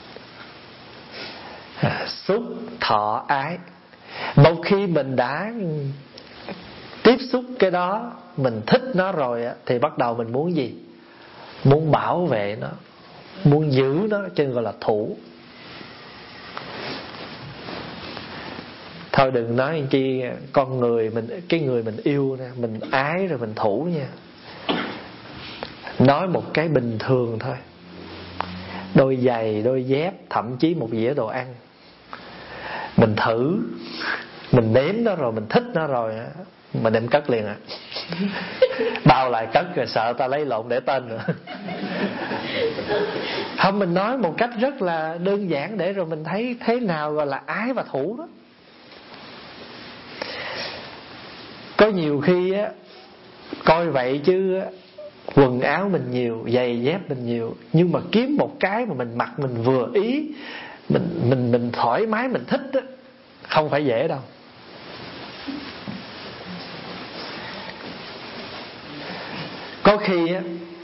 À, xúc, thọ, ái. Một khi mình đã tiếp xúc cái đó, mình thích nó rồi á, thì bắt đầu mình muốn gì? Muốn bảo vệ nó, muốn giữ nó, cho nên gọi là thủ. Thôi đừng nói chi con người mình, cái người mình yêu nè, mình ái rồi mình thủ nha. Nói một cái bình thường thôi, đôi giày, đôi dép, thậm chí một dĩa đồ ăn, mình thử, mình nếm nó rồi, mình thích nó rồi, mình đem cất liền à. Bao lại cất rồi sợ ta lấy lộn để tên nữa. Không, mình nói một cách rất là đơn giản để rồi mình thấy thế nào gọi là ái và thủ đó. Có nhiều khi á, coi vậy chứ á, quần áo mình nhiều, giày dép mình nhiều, nhưng mà kiếm một cái mà mình mặc mình vừa ý, mình mình mình thoải mái, mình thích á, không phải dễ đâu. Có khi á,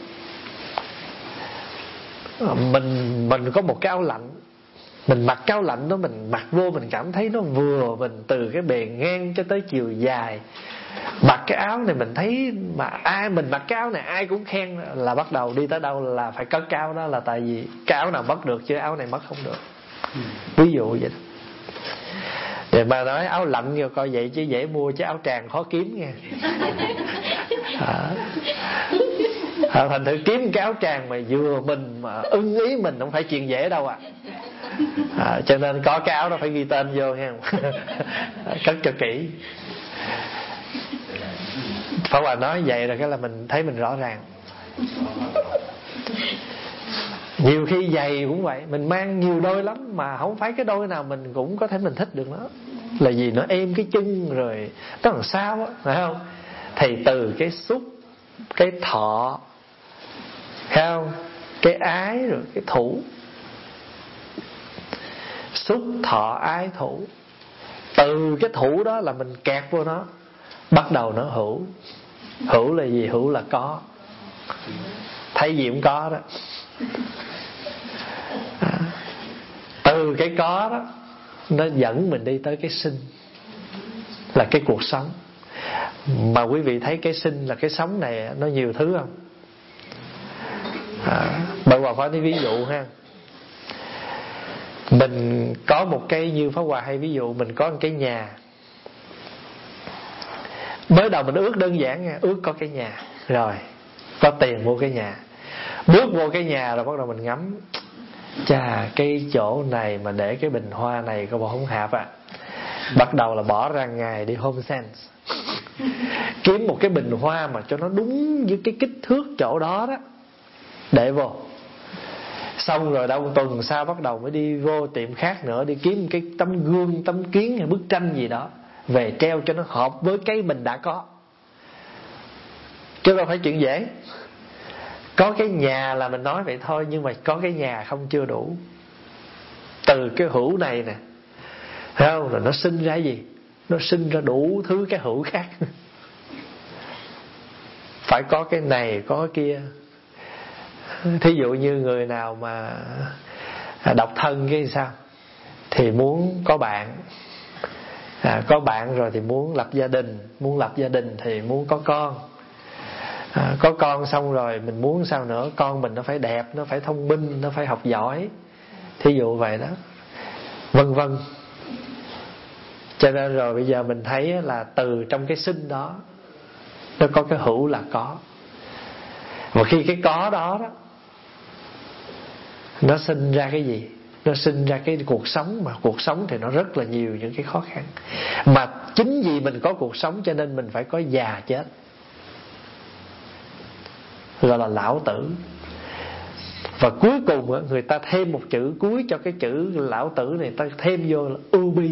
mình mình có một cái áo lạnh, mình mặc cái áo lạnh đó, mình mặc vô mình cảm thấy nó vừa mình, từ cái bề ngang cho tới chiều dài. Mặc cái áo này mình thấy mà ai mình mặc cái áo này ai cũng khen, là bắt đầu đi tới đâu là phải cất cái áo đó, là tại vì cái áo nào mất được chứ áo này mất không được. Ví dụ vậy đó. Thì bà nói áo lạnh rồi coi vậy chứ dễ mua, chứ áo tràng khó kiếm nha. À, à, thành thử kiếm cái áo tràng mà vừa mình mà ưng ý mình không phải chuyện dễ đâu à. À, cho nên có cái áo đó phải ghi tên vô nha. Cất cho kỹ. Pháp Hòa nói vậy rồi cái là mình thấy mình rõ ràng. Nhiều khi giày cũng vậy, mình mang nhiều đôi lắm mà không phải cái đôi nào mình cũng có thể mình thích được nó. Là vì nó êm cái chân rồi nó làm sao á, phải không? Thì từ cái xúc, cái thọ, phải không? Cái ái rồi cái thủ. Xúc thọ ái thủ. Từ cái thủ đó là mình kẹt vô nó, bắt đầu nó hữu. Hữu là gì? Hữu là có. Thấy gì cũng có đó. À, từ cái có đó nó dẫn mình đi tới cái sinh, là cái cuộc sống. Mà quý vị thấy cái sinh là cái sống này nó nhiều thứ không? À, bởi Hòa Pháp nói ví dụ ha. Mình có một cái, như Pháp Hòa hay ví dụ, mình có một cái nhà. Mới đầu mình ước đơn giản nha, ước có cái nhà, rồi có tiền mua cái nhà. Bước vô cái nhà rồi bắt đầu mình ngắm, chà, cái chỗ này mà để cái bình hoa này có bộ không hạp à. Bắt đầu là bỏ ra ngày đi Home Sense, kiếm một cái bình hoa mà cho nó đúng với cái kích thước chỗ đó đó, để vô. Xong rồi đâu một tuần sau bắt đầu mới đi vô tiệm khác nữa, đi kiếm cái tấm gương, tấm kiến hay bức tranh gì đó về treo cho nó hợp với cái mình đã có. Chứ đâu phải chuyện dễ. Có cái nhà là mình nói vậy thôi, nhưng mà có cái nhà không chưa đủ. Từ cái hữu này nè, thấy không? Rồi nó sinh ra gì? Nó sinh ra đủ thứ cái hữu khác. Phải có cái này, có cái kia. Thí dụ như người nào mà độc thân cái sao, thì muốn có bạn. à, Có bạn rồi thì muốn lập gia đình. Muốn lập gia đình thì muốn có con. à, Có con xong rồi mình muốn sao nữa? Con mình nó phải đẹp, nó phải thông minh, nó phải học giỏi, thí dụ vậy đó, vân vân. Cho nên rồi bây giờ mình thấy là từ trong cái sinh đó nó có cái hữu là có. Và khi cái có đó đó, nó sinh ra cái gì? Nó sinh ra cái cuộc sống. Mà cuộc sống thì nó rất là nhiều những cái khó khăn. Mà chính vì mình có cuộc sống cho nên mình phải có già chết, gọi là lão tử. Và cuối cùng người ta thêm một chữ cuối cho cái chữ lão tử này, ta thêm vô là ưu bi,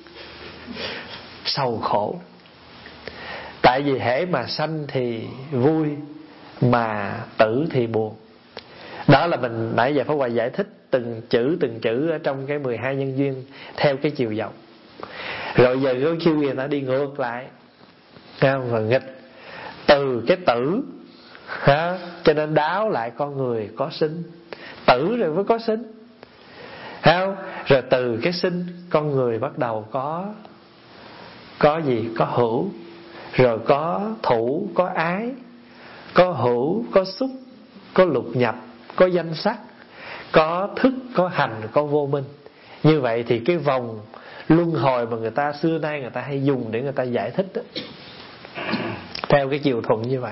sầu khổ. Tại vì hễ mà sanh thì vui, mà tử thì buồn. Đó là mình nãy giờ Pháp Hòa giải thích từng chữ từng chữ ở trong cái mười hai nhân duyên theo cái chiều dọc. Rồi giờ có chiêu người ta đi ngược lại, và nghịch từ cái tử ha, cho nên đáo lại con người có sinh. Tử rồi mới có sinh, không? Rồi từ cái sinh con người bắt đầu có có gì? Có hữu, rồi có thủ, có ái, có hữu, có xúc, có lục nhập, có danh sắc, có thức, có hành, có vô minh. Như vậy thì cái vòng luân hồi mà người ta xưa nay người ta hay dùng để người ta giải thích đó, theo cái chiều thuận như vậy.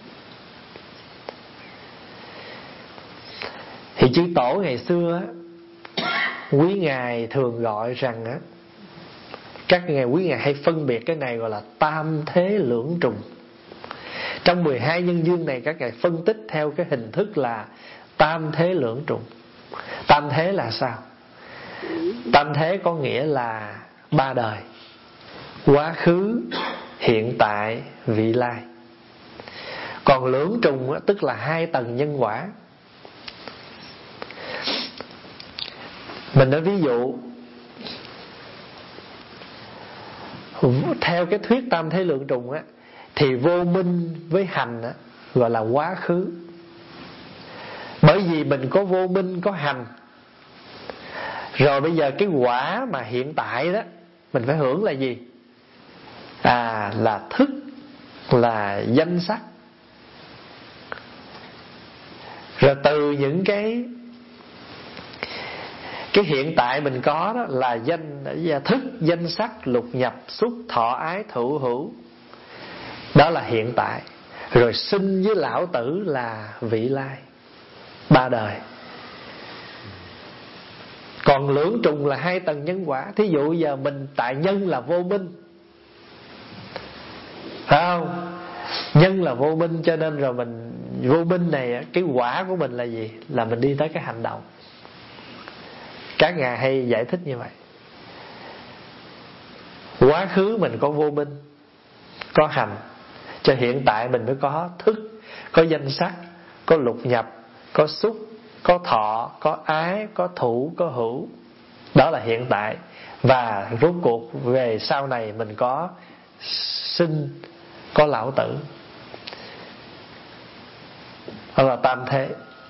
Thì chư tổ ngày xưa á, quý ngài thường gọi rằng á, các ngài quý ngài hay phân biệt cái này gọi là tam thế lưỡng trùng. Trong mười hai nhân duyên này các ngài phân tích theo cái hình thức là tam thế lưỡng trùng. Tam thế là sao? Tam thế có nghĩa là ba đời: quá khứ, hiện tại, vị lai. Còn lưỡng trùng á, tức là hai tầng nhân quả. Mình nói ví dụ, theo cái thuyết tam thế lượng trùng á, thì vô minh với hành á, gọi là quá khứ. Bởi vì mình có vô minh, có hành. Rồi bây giờ cái quả mà hiện tại đó mình phải hưởng là gì? À, là thức, là danh sắc. Rồi từ những cái Cái hiện tại mình có đó là danh thức, danh sắc, lục nhập, xúc, thọ, ái, thụ, hữu. Đó là hiện tại. Rồi sinh với lão tử là vị lai, ba đời. Còn lưỡng trùng là hai tầng nhân quả. Thí dụ giờ mình tại nhân là vô minh, phải không? Nhân là vô minh, cho nên rồi mình vô minh này, cái quả của mình là gì? Là mình đi tới cái hành động. Các ngài hay giải thích như vậy. Quá khứ mình có vô minh, có hành, cho hiện tại mình mới có thức, có danh sắc, có lục nhập, có xúc, có thọ, có ái, có thủ, có hữu. Đó là hiện tại. Và rốt cuộc về sau này mình có sinh, có lão tử, đó là tam thế.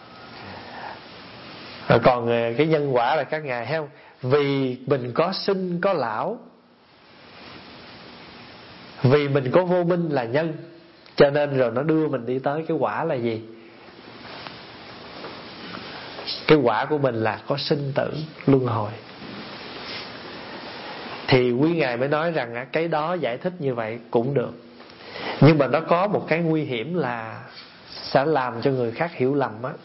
Rồi còn cái nhân quả là các ngài thấy không? Vì mình có sinh, có lão, vì mình có vô minh là nhân, cho nên rồi nó đưa mình đi tới cái quả là gì? Cái quả của mình là có sinh tử luân hồi. Thì quý ngài mới nói rằng cái đó giải thích như vậy cũng được, nhưng mà nó có một cái nguy hiểm là sẽ làm cho người khác hiểu lầm á,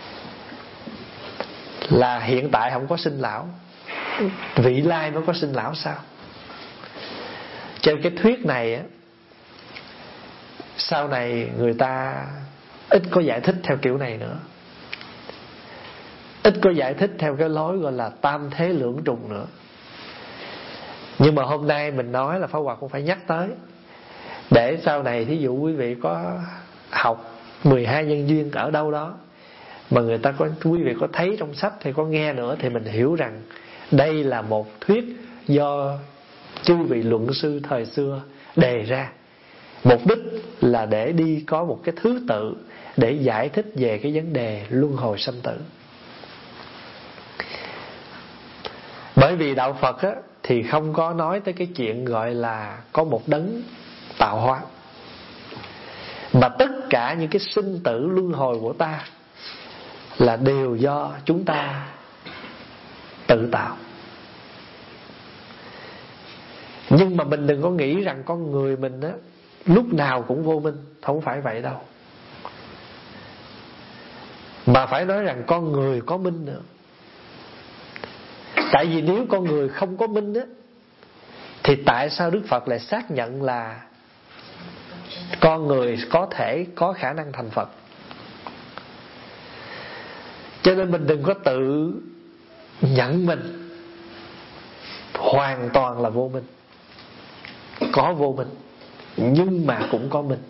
là hiện tại không có sinh lão, vị lai mới có sinh lão sao? Trên cái thuyết này á, sau này người ta ít có giải thích theo kiểu này nữa, ít có giải thích theo cái lối gọi là tam thế lưỡng trùng nữa. Nhưng mà hôm nay mình nói là Pháp Hòa cũng phải nhắc tới, để sau này thí dụ quý vị có học mười hai nhân duyên ở đâu đó mà người ta có, quý vị có thấy trong sách hay có nghe nữa, thì mình hiểu rằng đây là một thuyết do chư vị luận sư thời xưa đề ra. Mục đích là để đi có một cái thứ tự để giải thích về cái vấn đề luân hồi sanh tử. Bởi vì đạo Phật á, thì không có nói tới cái chuyện gọi là có một đấng tạo hóa, mà tất cả những cái sinh tử luân hồi của ta là đều do chúng ta tự tạo. Nhưng mà mình đừng có nghĩ rằng con người mình á lúc nào cũng vô minh, không phải vậy đâu. Mà phải nói rằng con người có minh nữa. Tại vì nếu con người không có minh á, thì tại sao Đức Phật lại xác nhận là con người có thể có khả năng thành Phật? Cho nên mình đừng có tự nhận mình hoàn toàn là vô minh. Có vô minh, nhưng mà cũng có minh.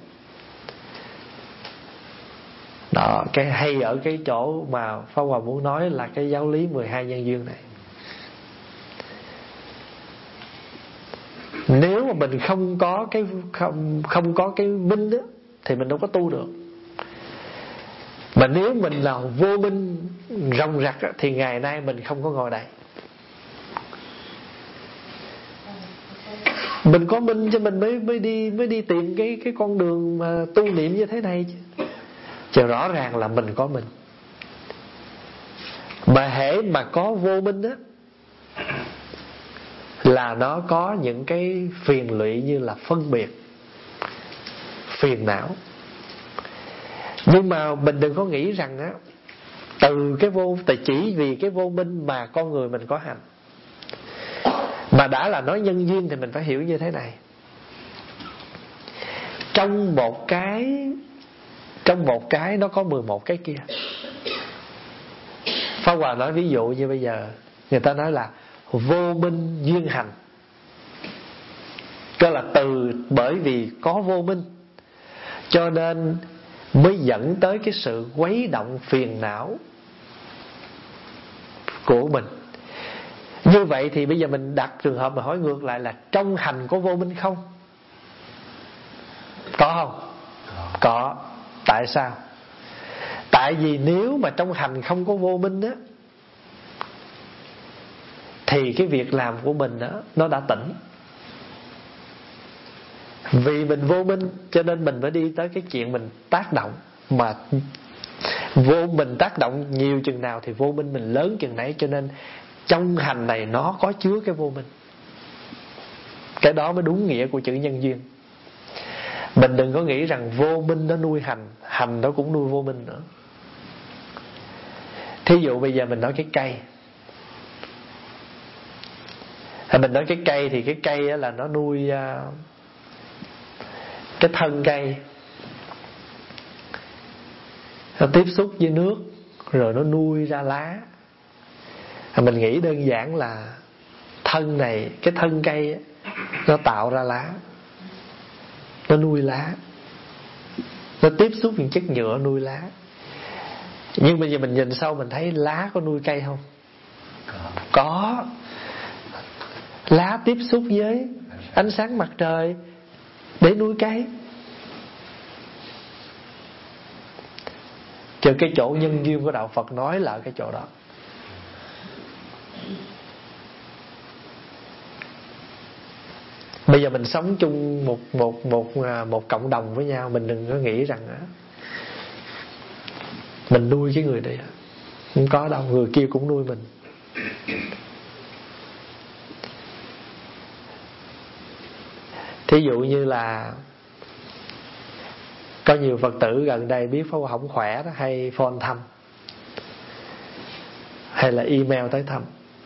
Đó, cái hay ở cái chỗ mà Pháp Hòa muốn nói là cái giáo lý mười hai nhân duyên này. Nếu mà mình không có cái không không có cái minh đó, thì mình đâu có tu được. Mà nếu mình là vô minh ròng rạc đó, thì ngày nay mình không có ngồi đây. Mình có minh cho mình mới mới đi mới đi tìm cái cái con đường mà tu niệm như thế này chứ. Chứ rõ ràng là mình có minh. Mà hễ mà có vô minh á, là nó có những cái phiền lụy như là phân biệt, phiền não. Nhưng mà mình đừng có nghĩ rằng á, từ cái vô, tại chỉ vì cái vô minh mà con người mình có hành. Mà đã là nói nhân duyên thì mình phải hiểu như thế này. Trong một cái Trong một cái nó có mười một cái kia. Pháp Hòa nói ví dụ như bây giờ người ta nói là vô minh duyên hành. Tức là từ bởi vì có vô minh cho nên mới dẫn tới cái sự quấy động phiền não của mình. Như vậy thì bây giờ mình đặt trường hợp mà hỏi ngược lại là trong hành có vô minh không? Có không? Có. Tại sao? Tại vì nếu mà trong hành không có vô minh á, thì cái việc làm của mình đó, nó đã tỉnh. Vì mình vô minh cho nên mình mới đi tới cái chuyện mình tác động. Mà vô mình tác động nhiều chừng nào thì vô minh mình lớn chừng nấy. Cho nên trong hành này nó có chứa cái vô minh. Cái đó mới đúng nghĩa của chữ nhân duyên. Mình đừng có nghĩ rằng vô minh nó nuôi hành, hành nó cũng nuôi vô minh nữa. Thí dụ bây giờ mình nói cái cây, mình nói cái cây thì cái cây là nó nuôi cái thân cây, nó tiếp xúc với nước rồi nó nuôi ra lá. Mình nghĩ đơn giản là thân này, cái thân cây nó tạo ra lá, nó nuôi lá, nó tiếp xúc những chất nhựa nuôi lá. Nhưng bây giờ mình nhìn sâu mình thấy lá có nuôi cây không? Có. Lá tiếp xúc với ánh sáng mặt trời để nuôi cây. Chứ cái chỗ nhân duyên của đạo Phật nói là cái chỗ đó. Bây giờ mình sống chung một một một một cộng đồng với nhau, mình đừng có nghĩ rằng mình nuôi cái người này. Không có đâu, người kia cũng nuôi mình. Thí dụ như là có nhiều Phật tử gần đây biết Pháp Hòa không khỏe đó, hay phone thăm, hay là email tới thăm,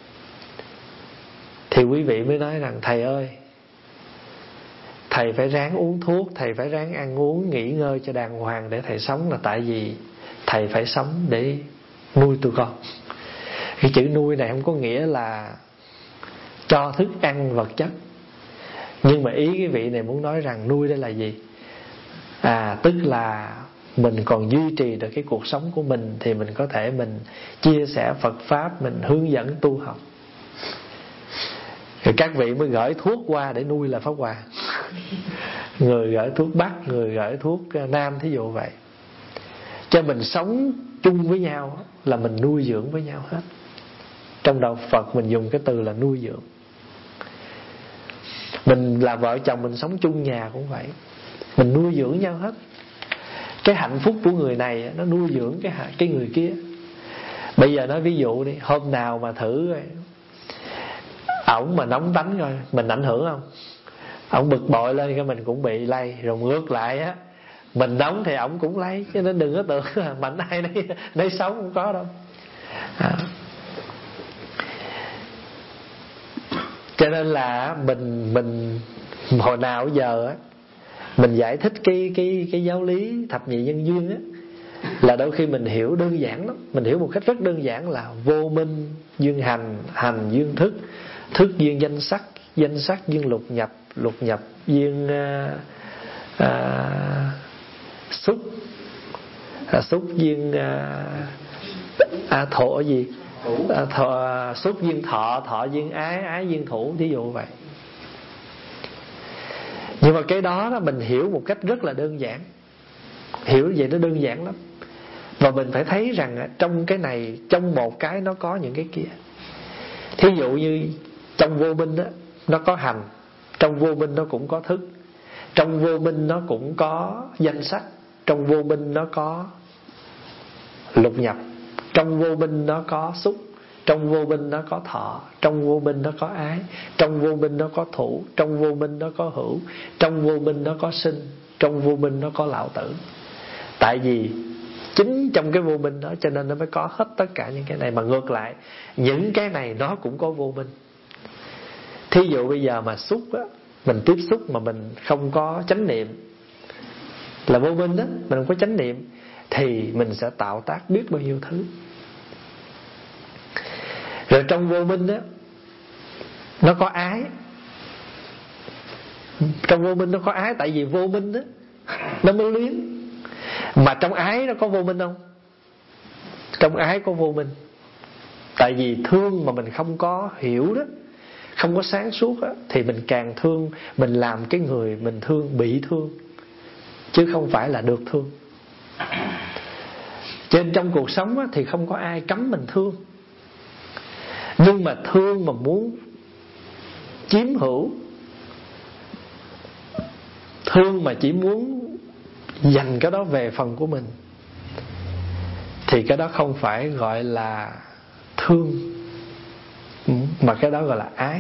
thì quý vị mới nói rằng thầy ơi, thầy phải ráng uống thuốc, thầy phải ráng ăn uống, nghỉ ngơi cho đàng hoàng để thầy sống, là tại vì thầy phải sống để nuôi tụi con. Cái chữ nuôi này không có nghĩa là cho thức ăn vật chất, nhưng mà ý cái vị này muốn nói rằng nuôi đây là gì? À, tức là mình còn duy trì được cái cuộc sống của mình thì mình có thể mình chia sẻ Phật Pháp, mình hướng dẫn tu học. Rồi các vị mới gửi thuốc qua để nuôi là Pháp Hòa. Người gửi thuốc Bắc, người gửi thuốc Nam, thí dụ vậy. Cho mình sống chung với nhau là mình nuôi dưỡng với nhau hết. Trong đạo Phật mình dùng cái từ là nuôi dưỡng. Mình là vợ chồng mình sống chung nhà cũng vậy, mình nuôi dưỡng nhau hết. Cái hạnh phúc của người này nó nuôi dưỡng cái cái người kia. Bây giờ nói ví dụ đi, hôm nào mà thử rồi ổng mà nóng tánh rồi, mình ảnh hưởng không? Ổng bực bội lên cái mình cũng bị lây. Rồi ngược lại á, mình nóng thì ổng cũng lấy. Cho nên đừng có tưởng là mạnh ai nấy, nấy sống, không có đâu. À. Cho nên là mình mình hồi nào giờ á, mình giải thích cái cái cái giáo lý thập nhị nhân duyên á, là đôi khi mình hiểu đơn giản lắm. Mình hiểu một cách rất đơn giản là vô minh duyên hành, hành duyên thức, thức duyên danh sắc, danh sắc duyên lục nhập, lục nhập duyên à, à, xúc, à, xúc duyên à, à, thọ gì à, thọ, xúc duyên thọ, thọ duyên ái, ái duyên thủ, thí dụ vậy. Nhưng mà cái đó, đó mình hiểu một cách rất là đơn giản. Hiểu vậy nó đơn giản lắm. Và mình phải thấy rằng trong cái này, trong một cái nó có những cái kia. Thí dụ như trong vô minh đó, nó có hành, trong vô minh nó cũng có thức, trong vô minh nó cũng có danh sắc, trong vô minh nó có lục nhập, trong vô minh nó có xúc, trong vô minh nó có thọ, trong vô minh nó có ái, trong vô minh nó có thủ, trong vô minh nó có hữu, trong vô minh nó có sinh, trong vô minh nó có lão tử. Tại vì chính trong cái vô minh đó cho nên nó mới có hết tất cả những cái này. Mà ngược lại, những cái này nó cũng có vô minh. Thí dụ bây giờ mà xúc á, mình tiếp xúc mà mình không có chánh niệm là vô minh đó, mình không có chánh niệm thì mình sẽ tạo tác biết bao nhiêu thứ. Rồi trong vô minh đó, nó có ái. Trong vô minh nó có ái, tại vì vô minh đó nó mới luyến. Mà trong ái nó có vô minh không? Trong ái có vô minh. Tại vì thương mà mình không có hiểu đó, không có sáng suốt đó, thì mình càng thương, mình làm cái người mình thương bị thương, chứ không phải là được thương. Cho nên trong cuộc sống đó, thì không có ai cấm mình thương. Nhưng mà thương mà muốn chiếm hữu, thương mà chỉ muốn dành cái đó về phần của mình, thì cái đó không phải gọi là thương. mà cái đó gọi là ái.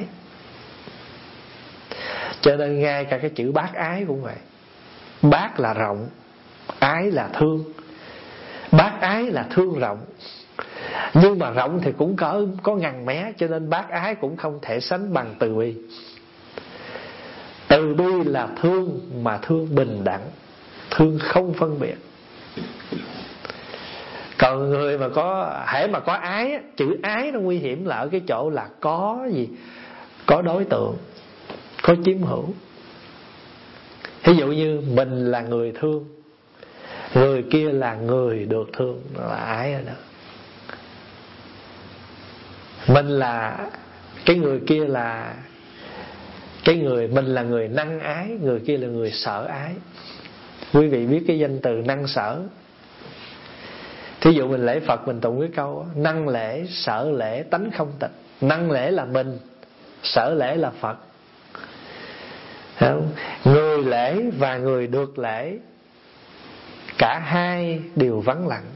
Cho nên ngay cả cái chữ bác ái cũng vậy. Bác là rộng, ái là thương. Bác ái là thương rộng, nhưng mà rộng thì cũng có, có ngần mé. Cho nên bác ái cũng không thể sánh bằng từ bi. Từ bi là thương, mà thương bình đẳng, thương không phân biệt. Còn người mà có, hễ mà có ái, chữ ái nó nguy hiểm là ở cái chỗ là có gì? Có đối tượng, có chiếm hữu. Ví dụ như mình là người thương, người kia là người được thương, là ái rồi đó. Mình là, cái người kia là, cái người, mình là người năng ái, người kia là người sợ ái. Quý vị biết cái danh từ năng sở. Thí dụ mình lễ Phật, mình tụng cái câu năng lễ, sở lễ, tánh không tịch. Năng lễ là mình, sở lễ là Phật. Không? Người lễ và người được lễ, cả hai đều vắng lặng.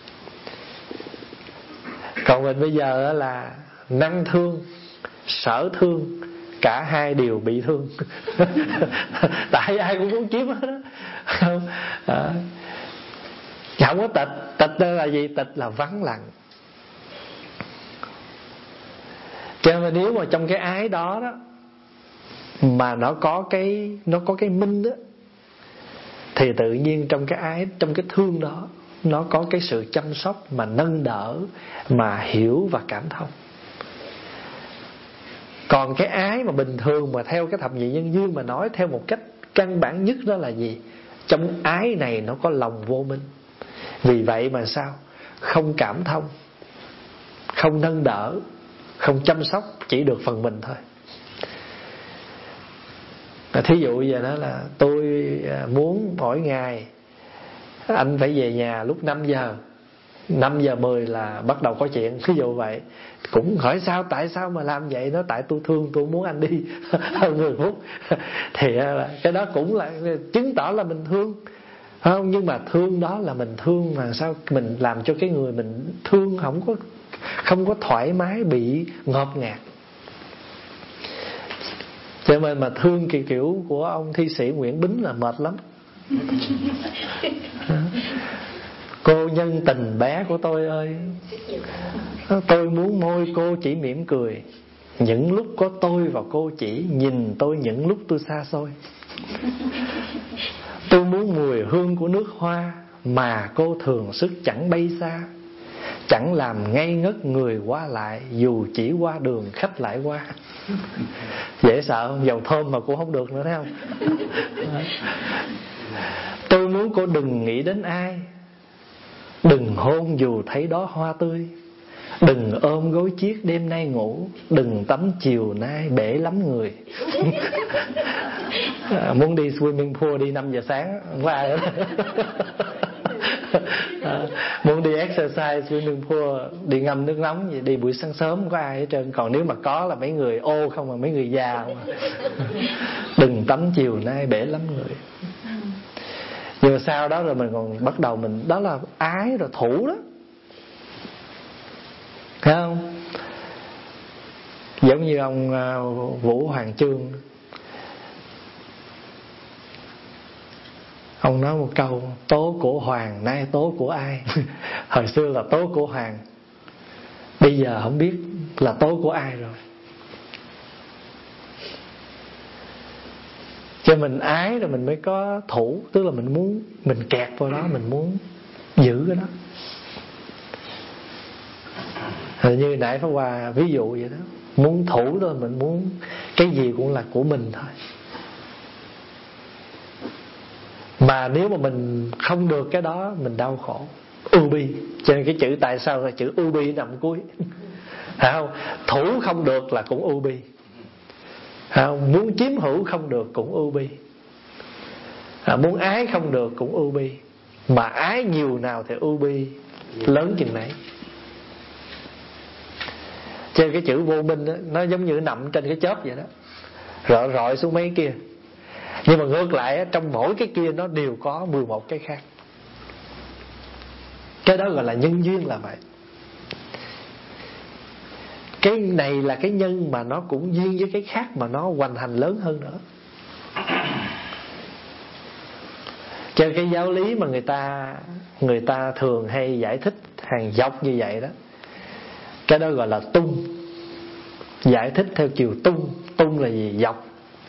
Còn mình bây giờ là năng thương, sở thương, cả hai đều bị thương. Tại ai cũng muốn chiếm hết đó. Không? À, không có tịch. Tịch là gì? Tịch là vắng lặng. Cho nên nếu mà trong cái ái đó đó mà nó có cái, nó có cái minh đó, thì tự nhiên trong cái ái, trong cái thương đó, nó có cái sự chăm sóc mà nâng đỡ, mà hiểu và cảm thông. Còn cái ái mà bình thường mà theo cái thập nhị nhân duyên mà nói theo một cách căn bản nhất đó là gì? Trong ái này nó có lòng vô minh. Vì vậy mà sao? Không cảm thông, không nâng đỡ, không chăm sóc, chỉ được phần mình thôi. Thí dụ giờ đó là tôi muốn mỗi ngày anh phải về nhà lúc năm giờ, năm giờ mười là bắt đầu có chuyện. Ví dụ vậy. Cũng hỏi sao, tại sao mà làm vậy? Nó tại tôi thương, tôi muốn anh đi hơn mười phút. Thì cái đó cũng là chứng tỏ là mình thương, không? Nhưng mà thương đó là mình thương mà sao mình làm cho cái người mình thương không có, không có thoải mái, bị ngột ngạt. Cho nên mà thương kiểu kiểu của ông thi sĩ Nguyễn Bính là mệt lắm. Cô nhân tình bé của tôi ơi, tôi muốn môi cô chỉ mỉm cười, những lúc có tôi và cô chỉ nhìn tôi những lúc tôi xa xôi. Tôi muốn mùi hương của nước hoa mà cô thường sức chẳng bay xa, chẳng làm ngây ngất người qua lại, dù chỉ qua đường khách lại qua. Dễ sợ không? Dầu thơm mà cũng không được nữa, thấy không? Tôi muốn cô đừng nghĩ đến ai, đừng hôn dù thấy đó hoa tươi, đừng ôm gối chiếc đêm nay ngủ, đừng tắm chiều nay bể lắm người. À, muốn đi swimming pool đi năm giờ sáng, không có ai hết. À, muốn đi exercise swimming pool, đi ngâm nước nóng vậy, đi buổi sáng sớm không có ai hết trơn. Còn nếu mà có là mấy người ô không, mà mấy người già không à. Đừng tắm chiều nay bể lắm người. Nhưng mà sau đó rồi mình còn bắt đầu mình, đó là ái rồi, thủ đó, thấy không? Giống như ông Vũ Hoàng Chương, ông nói một câu: tố của Hoàng nay tố của ai? Hồi xưa là tố của Hoàng, bây giờ không biết là tố của ai rồi. Cho mình ái rồi mình mới có thủ, tức là mình muốn, mình kẹt vào đó, mình muốn giữ cái đó. Hình như nãy Pháp Hòa ví dụ vậy đó, muốn thủ thôi, mình muốn cái gì cũng là của mình thôi. Mà nếu mà mình không được cái đó, mình đau khổ, ưu bi. Cho nên cái chữ tại sao là chữ ưu bi nằm cuối. Phải không? Thủ không được là cũng ưu bi. Phải không? Muốn chiếm hữu không được cũng ưu bi. À, muốn ái không được cũng ưu bi. Mà ái nhiều nào thì ưu bi lớn chừng nấy. Cho nên cái chữ vô minh đó, nó giống như nằm trên cái chớp vậy đó, rọi rọi xuống mấy kia. Nhưng mà ngược lại, trong mỗi cái kia nó đều có mười một cái khác. Cái đó gọi là nhân duyên là vậy. Cái này là cái nhân mà nó cũng duyên với cái khác mà nó hoành hành lớn hơn nữa. Cho cái giáo lý mà người ta người ta thường hay giải thích hàng dọc như vậy đó, cái đó gọi là tung. Giải thích theo chiều tung. Tung là gì? Dọc.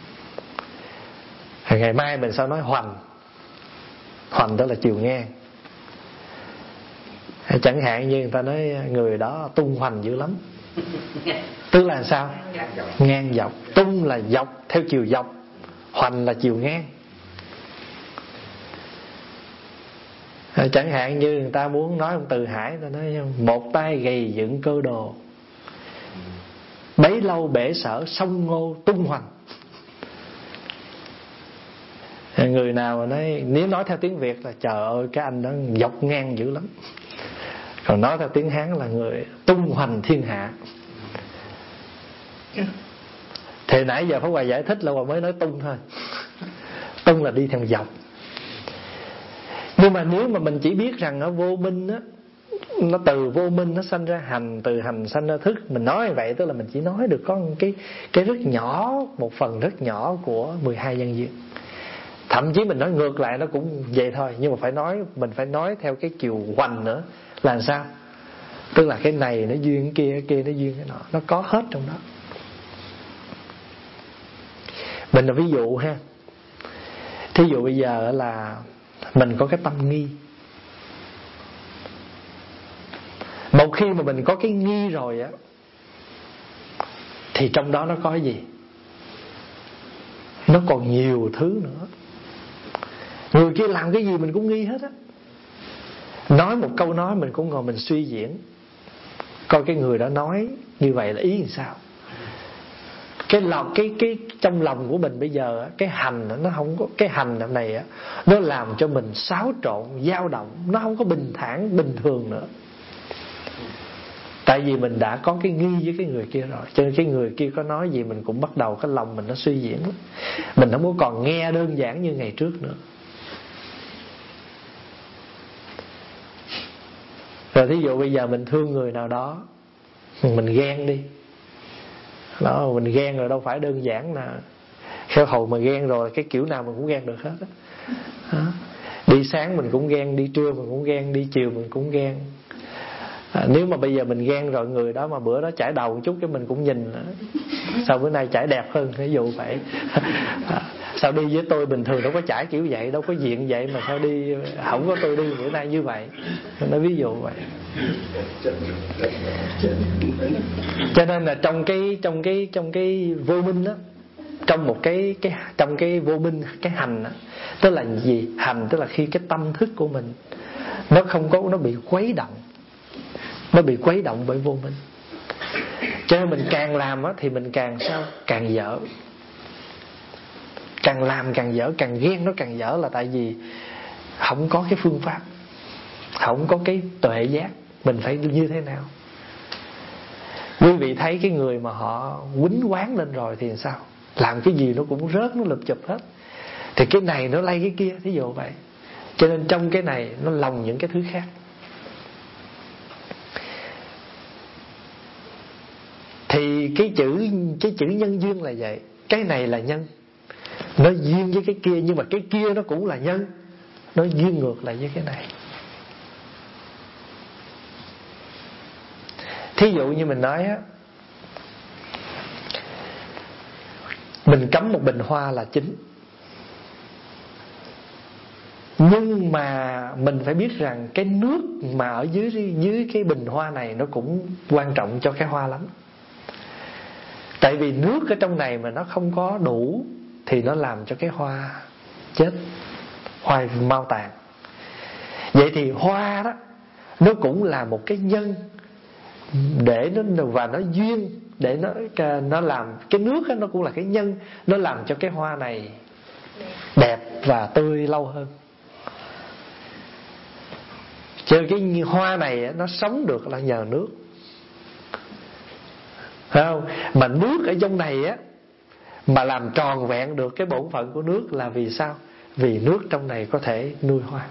Ngày mai mình sao nói hoành. Hoành đó là chiều ngang. Chẳng hạn như người ta nói người đó tung hoành dữ lắm, tức là sao? Ngang dọc. Tung là dọc, theo chiều dọc. Hoành là chiều ngang. Chẳng hạn như người ta muốn nói ông Từ Hải, ta nói một tay gầy dựng cơ đồ, bấy lâu bể sở sông ngô tung hoành. Người nào mà nói, nếu nói theo tiếng Việt là trời ơi cái anh đó dọc ngang dữ lắm. Còn nói theo tiếng Hán là người tung hoành thiên hạ. Thì nãy giờ Pháp Hòa giải thích là Hòa mới nói tung thôi. Tung là đi theo dọc. Nhưng mà nếu mà mình chỉ biết rằng ở vô minh á, nó từ vô minh nó sanh ra hành, từ hành sanh ra thức, mình nói như vậy tức là mình chỉ nói được có một cái cái rất nhỏ, một phần rất nhỏ của mười hai nhân duyên. Thậm chí mình nói ngược lại nó cũng vậy thôi, nhưng mà phải nói, mình phải nói theo cái chiều hoành nữa. Là sao? Tức là cái này nó duyên cái kia, cái kia nó duyên cái nọ, nó có hết trong đó. Mình là ví dụ ha. Thí dụ bây giờ là mình có cái tâm nghi. Một khi mà mình có cái nghi rồi á, thì trong đó nó có cái gì? Nó còn nhiều thứ nữa. Người kia làm cái gì mình cũng nghi hết á. Nói một câu nói mình cũng ngồi mình suy diễn, coi cái người đó nói như vậy là ý làm sao. Cái lòng cái cái trong lòng của mình bây giờ cái hành nó không có, cái hành này á nó làm cho mình xáo trộn, dao động, nó không có bình thản bình thường nữa. Tại vì mình đã có cái nghi với cái người kia rồi, cho nên cái người kia có nói gì mình cũng bắt đầu cái lòng mình nó suy diễn. Mình không có còn nghe đơn giản như ngày trước nữa. Rồi thí dụ bây giờ mình thương người nào đó, mình ghen đi đó, mình ghen rồi đâu phải đơn giản là khéo hầu mà ghen rồi cái kiểu nào mình cũng ghen được hết đó. Đó. Đi sáng mình cũng ghen, đi trưa mình cũng ghen, đi chiều mình cũng ghen. À, nếu mà bây giờ mình ghen rồi người đó mà bữa đó chải đầu một chút cái mình cũng nhìn sao bữa nay chải đẹp hơn, ví dụ vậy. À, sao đi với tôi bình thường đâu có chải kiểu vậy, đâu có diện vậy mà sao đi không có tôi đi bữa nay như vậy. Nó ví dụ vậy. Cho nên là trong cái trong cái trong cái vô minh đó, trong một cái cái trong cái vô minh, cái hành đó, tức là gì? Hành tức là khi cái tâm thức của mình nó không có, nó bị khuấy động, nó bị khuấy động bởi vô minh. Cho nên mình càng làm á thì mình càng sao? Càng dở. Càng làm càng dở, càng ghen nó càng dở, là tại vì không có cái phương pháp, không có cái tuệ giác mình phải như thế nào. Quý vị thấy cái người mà họ quýnh quán lên rồi thì sao? Làm cái gì nó cũng rớt, nó lụp chụp hết. Thì cái này nó lay cái kia, thí dụ vậy. Cho nên trong cái này nó lồng những cái thứ khác. Thì cái chữ cái chữ nhân duyên là vậy. Cái này là nhân, nó duyên với cái kia, nhưng mà cái kia nó cũng là nhân, nó duyên ngược lại với cái này. Thí dụ như mình nói á, mình cắm một bình hoa là chính, nhưng mà mình phải biết rằng cái nước mà ở dưới dưới cái bình hoa này nó cũng quan trọng cho cái hoa lắm. Tại vì nước ở trong này mà nó không có đủ thì nó làm cho cái hoa chết, hoa mau tàn. Vậy thì hoa đó nó cũng là một cái nhân để nó, và nó duyên để nó nó làm cái nước đó, nó cũng là cái nhân, nó làm cho cái hoa này đẹp và tươi lâu hơn. Cho nên cái hoa này nó sống được là nhờ nước, phải không? Mà nước ở trong này á mà làm tròn vẹn được cái bổn phận của nước là vì sao? Vì nước trong này có thể nuôi hoa.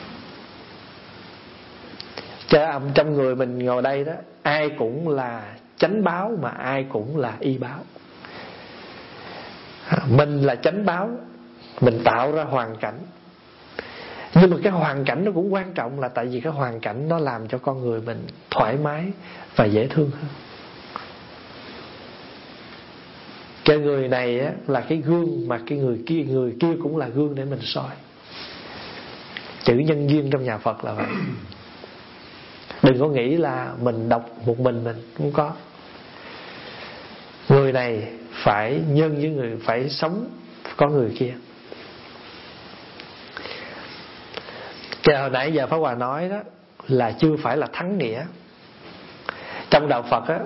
Cho trong người mình ngồi đây đó, ai cũng là chánh báo mà ai cũng là y báo. Mình là chánh báo, mình tạo ra hoàn cảnh. Nhưng mà cái hoàn cảnh nó cũng quan trọng, là tại vì cái hoàn cảnh nó làm cho con người mình thoải mái và dễ thương hơn. Cái người này á, là cái gương, mà cái người kia người kia cũng là gương để mình soi. Chữ nhân duyên trong nhà Phật là vậy. Đừng có nghĩ là mình đọc một mình mình, không có. Người này phải nhân với người, phải sống có người kia. Cái hồi nãy giờ Pháp Hòa nói đó là chưa phải là thắng nghĩa. Trong đạo Phật á,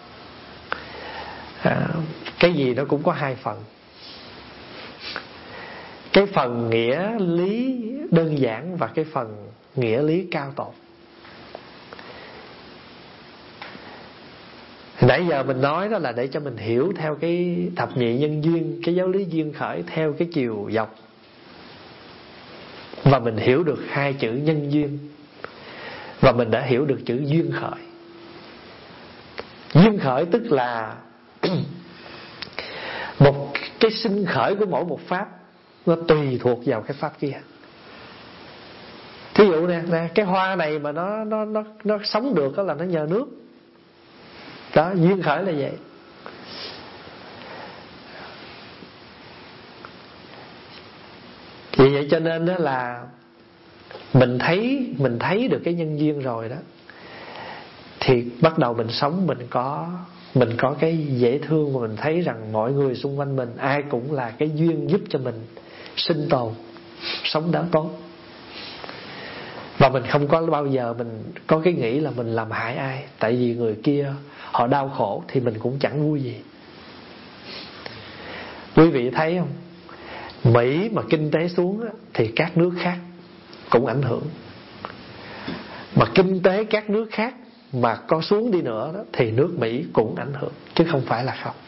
à, cái gì nó cũng có hai phần. Cái phần nghĩa lý đơn giản và cái phần nghĩa lý cao tột. Nãy giờ mình nói đó là để cho mình hiểu theo cái thập nhị nhân duyên, cái giáo lý duyên khởi theo cái chiều dọc. Và mình hiểu được hai chữ nhân duyên, và mình đã hiểu được chữ duyên khởi. Duyên khởi tức là một cái sinh khởi của mỗi một pháp, nó tùy thuộc vào cái pháp kia. Thí dụ nè, nè cái hoa này mà nó nó nó nó sống được đó là nó nhờ nước. Đó, duyên khởi là vậy. Vì vậy cho nên đó là mình thấy mình thấy được cái nhân duyên rồi đó, thì bắt đầu mình sống mình có mình có cái dễ thương, và mình thấy rằng mọi người xung quanh mình ai cũng là cái duyên giúp cho mình sinh tồn, sống đỡ tốt. Và mình không có bao giờ mình có cái nghĩ là mình làm hại ai, tại vì người kia họ đau khổ thì mình cũng chẳng vui gì. Quý vị thấy không, Mỹ mà kinh tế xuống thì các nước khác cũng ảnh hưởng. Mà kinh tế các nước khác mà có xuống đi nữa đó, thì nước Mỹ cũng ảnh hưởng, chứ không phải là không.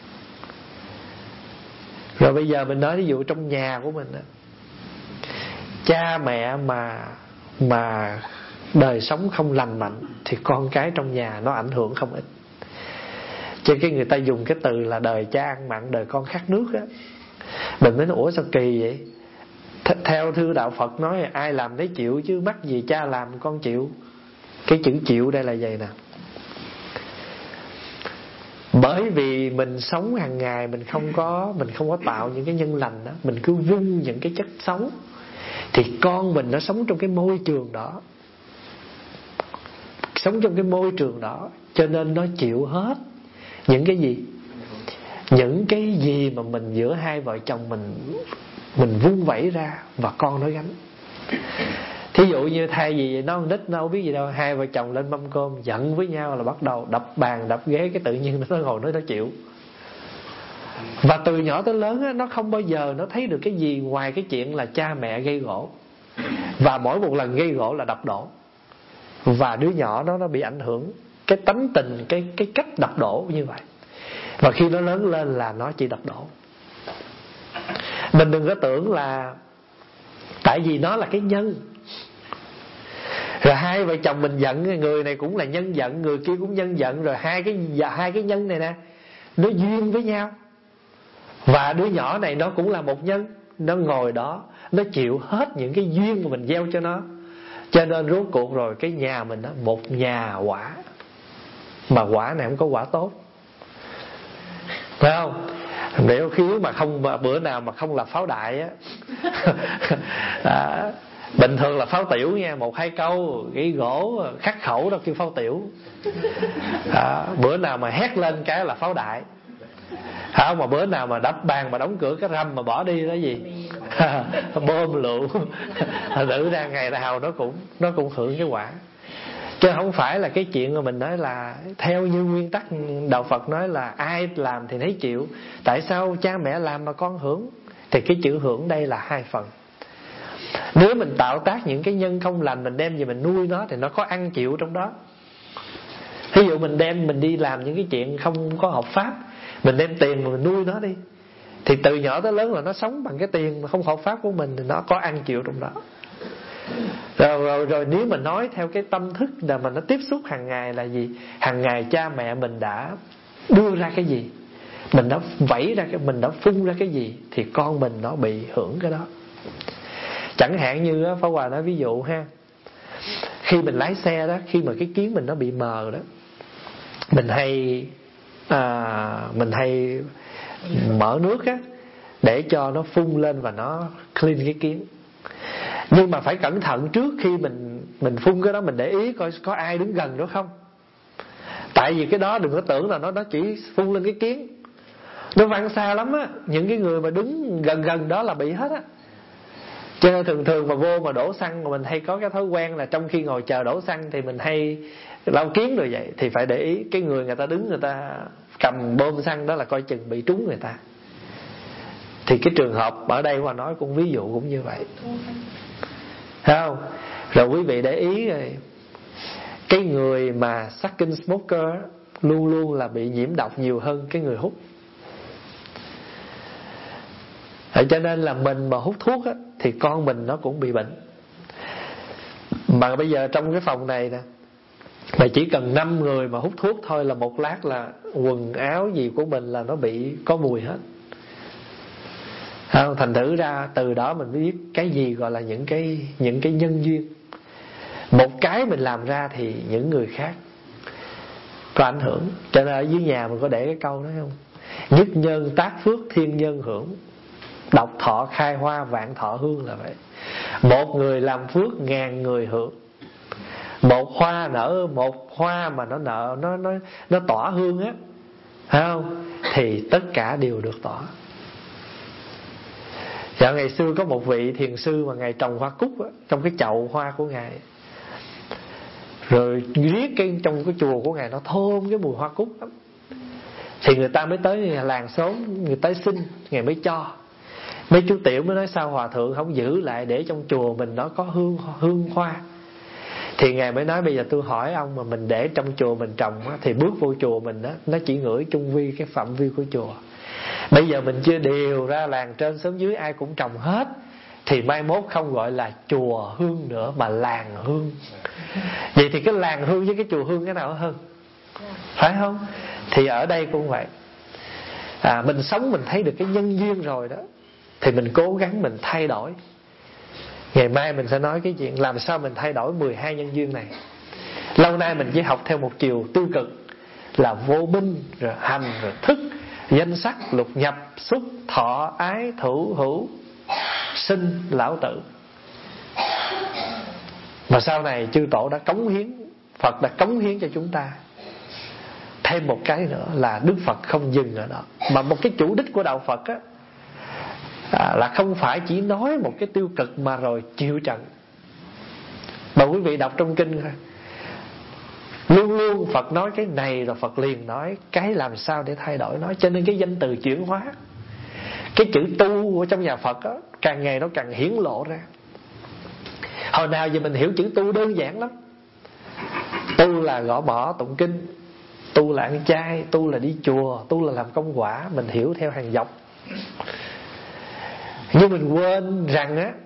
Rồi bây giờ mình nói ví dụ trong nhà của mình đó, cha mẹ mà mà đời sống không lành mạnh thì con cái trong nhà nó ảnh hưởng không ít. Cho cái người ta dùng cái từ là đời cha ăn mặn, đời con khát nước á. Mình mới nói ủa sao kỳ vậy? Th- Theo thư đạo Phật nói ai làm thấy chịu, chứ mắc gì cha làm con chịu. Cái chữ chịu đây là vậy nè. Bởi vì mình sống hàng ngày mình không có mình không có tạo những cái nhân lành đó, mình cứ vung những cái chất xấu, thì con mình nó sống trong cái môi trường đó, sống trong cái môi trường đó, cho nên nó chịu hết những cái gì, những cái gì mà mình giữa hai vợ chồng mình mình vung vẩy ra, và con nó gánh. Thí dụ như thay vì nó con nít nó không biết gì đâu, hai vợ chồng lên mâm cơm giận với nhau là bắt đầu đập bàn đập ghế, cái tự nhiên nó ngồi nói nó chịu. Và từ nhỏ tới lớn á, nó không bao giờ nó thấy được cái gì ngoài cái chuyện là cha mẹ gây gổ, và mỗi một lần gây gổ là đập đổ. Và đứa nhỏ đó nó bị ảnh hưởng cái tánh tình, cái cái cách đập đổ như vậy. Và khi nó lớn lên là nó chỉ đập đổ. Mình đừng có tưởng là tại vì nó là cái nhân, rồi hai vợ chồng mình giận, người này cũng là nhân giận, người kia cũng nhân giận, rồi hai cái hai cái nhân này nè nó duyên với nhau. Và đứa nhỏ này nó cũng là một nhân, nó ngồi đó nó chịu hết những cái duyên mà mình gieo cho nó. Cho nên rốt cuộc rồi cái nhà mình đó, một nhà quả, mà quả này không có quả tốt, phải không? Nếu khiếu mà không mà bữa nào mà không là pháo đại á à, bình thường là pháo tiểu nha, một hai câu gãy gỗ khắc khẩu đó kêu pháo tiểu. À, bữa nào mà hét lên cái là pháo đại. À, mà bữa nào mà đập bàn mà đóng cửa cái râm mà bỏ đi đó gì bơm lựu tự ra ngày nào nó cũng nó cũng hưởng cái quả. Chứ không phải là cái chuyện mà mình nói là theo như nguyên tắc đạo Phật nói là ai làm thì thấy chịu. Tại sao cha mẹ làm mà con hưởng? Thì cái chữ hưởng đây là hai phần. Nếu mình tạo tác những cái nhân không lành, mình đem về mình nuôi nó thì nó có ăn chịu trong đó. Ví dụ mình đem mình đi làm những cái chuyện không có hợp pháp, mình đem tiền mà mình nuôi nó đi, thì từ nhỏ tới lớn là nó sống bằng cái tiền mà không hợp pháp của mình, thì nó có ăn chịu trong đó. Rồi, rồi, rồi nếu mà nói theo cái tâm thức là mà nó tiếp xúc hàng ngày là gì? Hàng ngày cha mẹ mình đã đưa ra cái gì, mình đã vẫy ra cái, mình đã phun ra cái gì, thì con mình nó bị hưởng cái đó. Chẳng hạn như á, Pháp Hòa nói ví dụ ha, khi mình lái xe đó, khi mà cái kiến mình nó bị mờ đó, mình hay à, mình hay mở nước á để cho nó phun lên và nó clean cái kiến. Nhưng mà phải cẩn thận trước khi mình mình phun cái đó, mình để ý coi có ai đứng gần đó không. Tại vì cái đó đừng có tưởng là nó nó chỉ phun lên cái kiến, nó văng xa lắm á. Những cái người mà đứng gần gần đó là bị hết á. Cho nên thường thường mà vô mà đổ xăng, mà mình hay có cái thói quen là trong khi ngồi chờ đổ xăng thì mình hay lau kiến rồi vậy. Thì phải để ý cái người người ta đứng, người ta cầm bơm xăng đó là coi chừng bị trúng người ta. Thì cái trường hợp ở đây Hòa nói cũng ví dụ cũng như vậy, thấy không? Rồi quý vị để ý rồi, cái người mà sucking smoker luôn luôn là bị nhiễm độc nhiều hơn cái người hút. Cho nên là mình mà hút thuốc á, thì con mình nó cũng bị bệnh. Mà bây giờ trong cái phòng này nè, mà chỉ cần năm người mà hút thuốc thôi là một lát là quần áo gì của mình là nó bị có mùi hết. Không? Thành thử ra từ đó mình mới biết cái gì gọi là những cái những cái nhân duyên. Một cái mình làm ra thì những người khác có ảnh hưởng. Cho nên ở dưới nhà mình có để cái câu đó không? Nhất nhân tác phước, thiên nhân hưởng. Độc thọ khai hoa, vạn thọ hương là vậy. Một người làm phước, ngàn người hưởng. Một hoa nở, một hoa mà nó nở, nó nó nó tỏa hương á, phải không? Thì tất cả đều được tỏa. Dạ, ngày xưa có một vị thiền sư mà ngài trồng hoa cúc á, trong cái chậu hoa của ngài. Rồi riết cái trong cái chùa của ngài nó thơm cái mùi hoa cúc lắm. Thì người ta mới tới làng xóm, người tới xin, ngài mới cho. Mấy chú tiểu mới nói sao hòa thượng không giữ lại để trong chùa mình nó có hương hương hoa. Thì ngài mới nói bây giờ tôi hỏi ông, mà mình để trong chùa mình trồng á, thì bước vô chùa mình á, nó chỉ ngửi chung vi cái phạm vi của chùa. Bây giờ mình chưa điều ra làng trên xóm dưới ai cũng trồng hết, thì mai mốt không gọi là chùa hương nữa mà làng hương. Vậy thì cái làng hương với cái chùa hương cái nào hơn, phải không? Thì ở đây cũng vậy. à, Mình sống mình thấy được cái nhân duyên rồi đó, thì mình cố gắng mình thay đổi. Ngày mai mình sẽ nói cái chuyện làm sao mình thay đổi mười hai nhân duyên này. Lâu nay mình chỉ học theo một chiều tiêu cực, là vô minh, rồi hành, rồi thức, danh sắc, lục nhập, xúc, thọ, ái, thủ, hữu, sinh, lão tử. Mà sau này chư tổ đã cống hiến, Phật đã cống hiến cho chúng ta thêm một cái nữa, là Đức Phật không dừng ở đó. Mà một cái chủ đích của đạo Phật á, à, là không phải chỉ nói một cái tiêu cực mà rồi chịu trận. Mà quý vị đọc trong kinh thôi, luôn luôn Phật nói cái này rồi Phật liền nói cái làm sao để thay đổi nó. Cho nên cái danh từ chuyển hóa, cái chữ tu ở trong nhà Phật á, càng ngày nó càng hiển lộ ra. Hồi nào giờ mình hiểu chữ tu đơn giản lắm. Tu là gõ mõ tụng kinh, tu là ăn chay, tu là đi chùa, tu là làm công quả. Mình hiểu theo hàng dọc. Nhưng mình quên rằng á,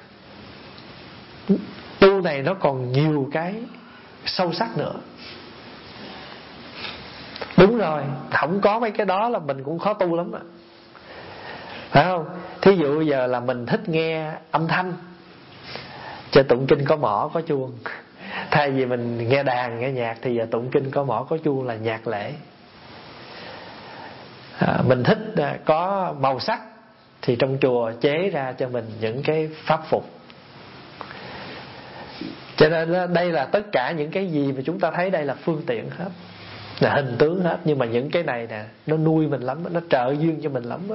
tu này nó còn nhiều cái sâu sắc nữa. Đúng rồi, không có mấy cái đó là mình cũng khó tu lắm á, phải không? Thí dụ giờ là mình thích nghe âm thanh, cho tụng kinh có mõ có chuông. Thay vì mình nghe đàn nghe nhạc, thì giờ tụng kinh có mõ có chuông là nhạc lễ. à, Mình thích có màu sắc, thì trong chùa chế ra cho mình những cái pháp phục. Cho nên đây là tất cả những cái gì mà chúng ta thấy đây là phương tiện hết, là hình tướng hết. Nhưng mà những cái này nè, nó nuôi mình lắm, nó trợ duyên cho mình lắm á.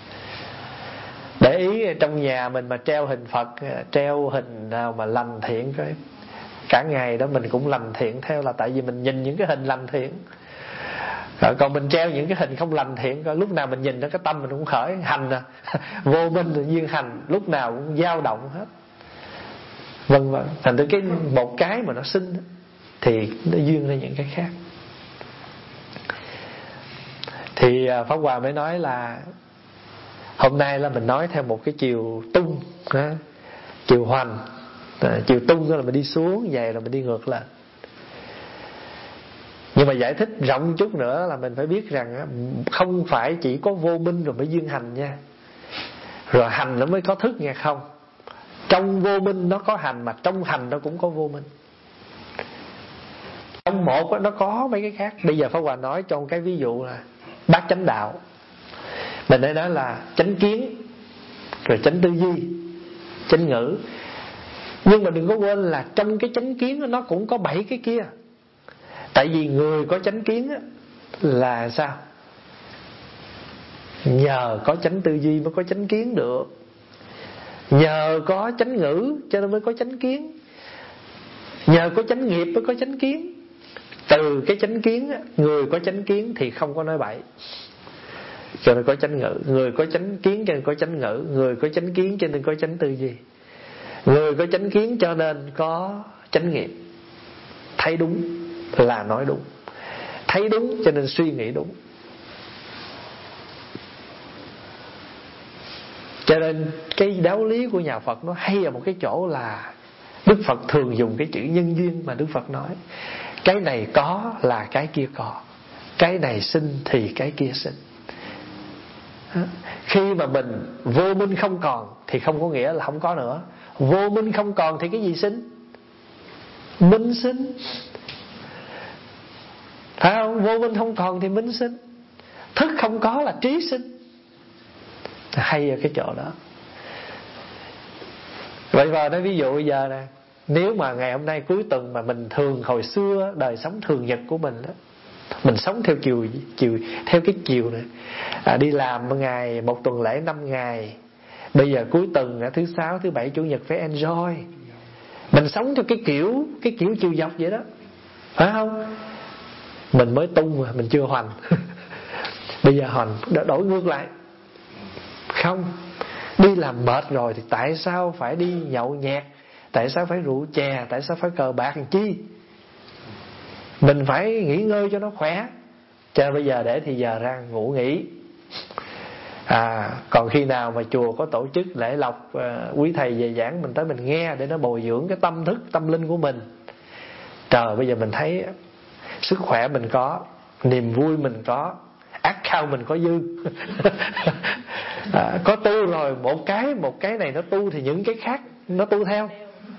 Để ý trong nhà mình mà treo hình Phật, treo hình nào mà lành thiện, cái cả ngày đó mình cũng lành thiện theo, là tại vì mình nhìn những cái hình lành thiện. Rồi còn mình treo những cái hình không lành thiện, coi lúc nào mình nhìn nó cái tâm mình cũng khởi hành à. Vô minh là duyên hành, lúc nào cũng dao động hết, vân vân. Thành từ cái một cái mà nó sinh thì nó duyên ra những cái khác. Thì Pháp Hòa mới nói là hôm nay là mình nói theo một cái chiều tung, chiều hoành. Chiều tung là mình đi xuống, vậy là mình đi ngược lên. Nhưng mà giải thích rộng chút nữa là mình phải biết rằng không phải chỉ có vô minh rồi mới duyên hành nha, rồi hành nó mới có thức nha. Không, trong vô minh nó có hành, mà trong hành nó cũng có vô minh. Trong một nó có mấy cái khác. Bây giờ Pháp Hòa nói cho một cái ví dụ là bát chánh đạo. Mình đây nói là chánh kiến, rồi chánh tư duy, chánh ngữ. Nhưng mà đừng có quên là trong cái chánh kiến nó cũng có bảy cái kia. Tại vì người có chánh kiến là sao? Nhờ có chánh tư duy mới có chánh kiến được, nhờ có chánh ngữ cho nên mới có chánh kiến, nhờ có chánh nghiệp mới có chánh kiến. Từ cái chánh kiến, người có chánh kiến thì không có nói bậy, cho nên có chánh ngữ. Người có chánh kiến cho nên có chánh ngữ. Người có chánh kiến cho nên có chánh tư duy. Người có chánh kiến cho nên có chánh nghiệp. Thấy đúng là nói đúng, thấy đúng cho nên suy nghĩ đúng. Cho nên cái giáo lý của nhà Phật nó hay ở một cái chỗ là Đức Phật thường dùng cái chữ nhân duyên mà Đức Phật nói. Cái này có là cái kia có, cái này sinh thì cái kia sinh. Khi mà mình vô minh không còn thì không có nghĩa là không có nữa. Vô minh không còn thì cái gì sinh? Minh sinh. Phải không? Vô minh không còn thì minh sinh. Thức không có là trí sinh. Hay ở cái chỗ đó. Vậy vào nói ví dụ bây giờ nè, nếu mà ngày hôm nay cuối tuần mà mình thường hồi xưa đời sống thường nhật của mình đó, mình sống theo chiều chiều theo cái chiều này, à, đi làm một ngày một tuần lễ năm ngày, bây giờ cuối tuần thứ sáu thứ bảy chủ nhật phải enjoy. Mình sống theo cái kiểu cái kiểu chiều dọc vậy đó, phải không? Mình mới tung mà mình chưa hoành. Bây giờ hoành đổi ngược lại. Không, đi làm mệt rồi thì tại sao phải đi nhậu nhẹt, tại sao phải rượu chè, tại sao phải cờ bạc làm chi? Mình phải nghỉ ngơi cho nó khỏe. Cho bây giờ để thì giờ ra ngủ nghỉ. À, còn khi nào mà chùa có tổ chức lễ lộc, à, quý thầy về giảng mình tới mình nghe để nó bồi dưỡng cái tâm thức, tâm linh của mình. Trời, bây giờ mình thấy sức khỏe mình có, niềm vui mình có, ác khao mình có dư. À, có tu rồi, một cái một cái này nó tu thì những cái khác nó tu theo.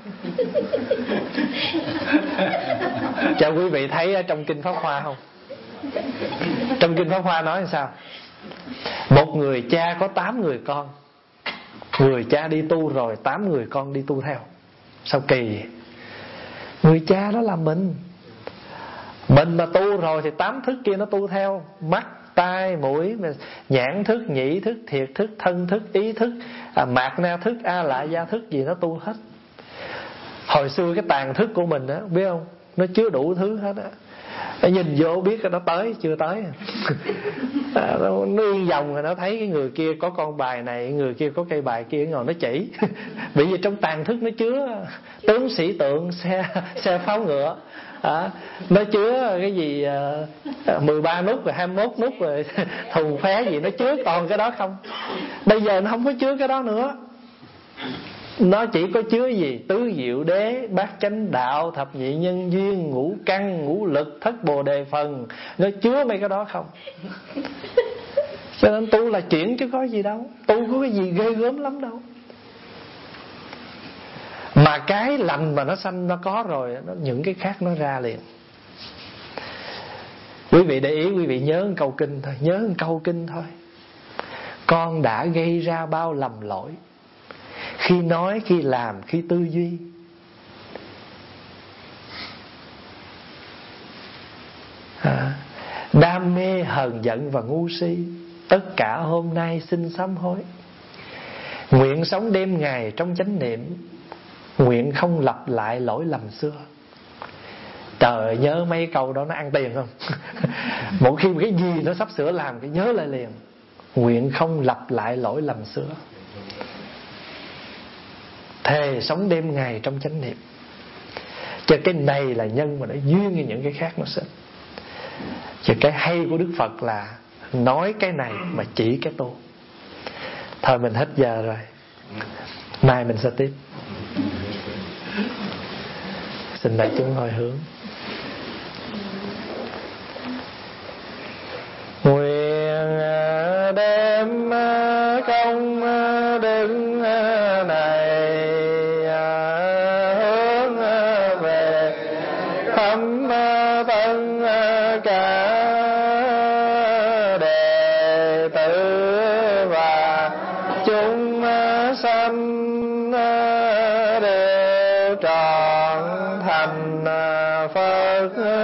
Cho quý vị thấy ở trong Kinh Pháp Hoa không? Trong Kinh Pháp Hoa nói làm sao? Một người cha có tám người con. Người cha đi tu rồi, tám người con đi tu theo. Sao kỳ vậy? Người cha đó là mình. Mình mà tu rồi thì tám thức kia nó tu theo. Mắt, tai, mũi, nhãn thức, nhĩ thức, thiệt thức, thân thức, ý thức, à, mạt na thức, a la gia thức gì nó tu hết. Hồi xưa cái tàn thức của mình á, biết không, nó chứa đủ thứ hết á. Nhìn vô biết nó tới chưa tới. À, nó, nó yên dòng rồi nó thấy cái người kia có con bài này, người kia có cây bài kia, ngồi nó chỉ. Bởi vì trong tàn thức nó chứa tướng sĩ tượng, xe xe pháo ngựa, à, nó chứa cái gì à, mười ba nút rồi hai mươi mốt nút rồi thùng phé gì, nó chứa toàn cái đó không. Bây giờ nó không có chứa cái đó nữa. Nó chỉ có chứa gì? Tứ diệu đế, bát chánh đạo, thập nhị nhân duyên, ngũ căn, ngũ lực, thất bồ đề phần. Nó chứa mấy cái đó không. Cho nên tu là chuyển chứ có gì đâu. Tu có cái gì ghê gớm lắm đâu. Mà cái lành mà nó sanh nó có rồi, nó, những cái khác nó ra liền. Quý vị để ý, quý vị nhớ một câu kinh thôi. Nhớ một câu kinh thôi. Con đã gây ra bao lầm lỗi, khi nói, khi làm, khi tư duy. À, đam mê, hờn giận và ngu si, tất cả hôm nay xin sám hối. Nguyện sống đêm ngày trong chánh niệm, nguyện không lặp lại lỗi lầm xưa. Trời ơi, nhớ mấy câu đó nó ăn tiền không? Một khi cái gì nó sắp sửa làm cái nhớ lại liền. Nguyện không lặp lại lỗi lầm xưa. Thề sống đêm ngày trong chánh niệm. Chứ cái này là nhân mà nó duyên như những cái khác nó sinh. Chứ cái hay của Đức Phật là nói cái này mà chỉ cái tu. Thôi mình hết giờ rồi, mai mình sẽ tiếp. Xin đại chúng hồi hướng. Phật ơi.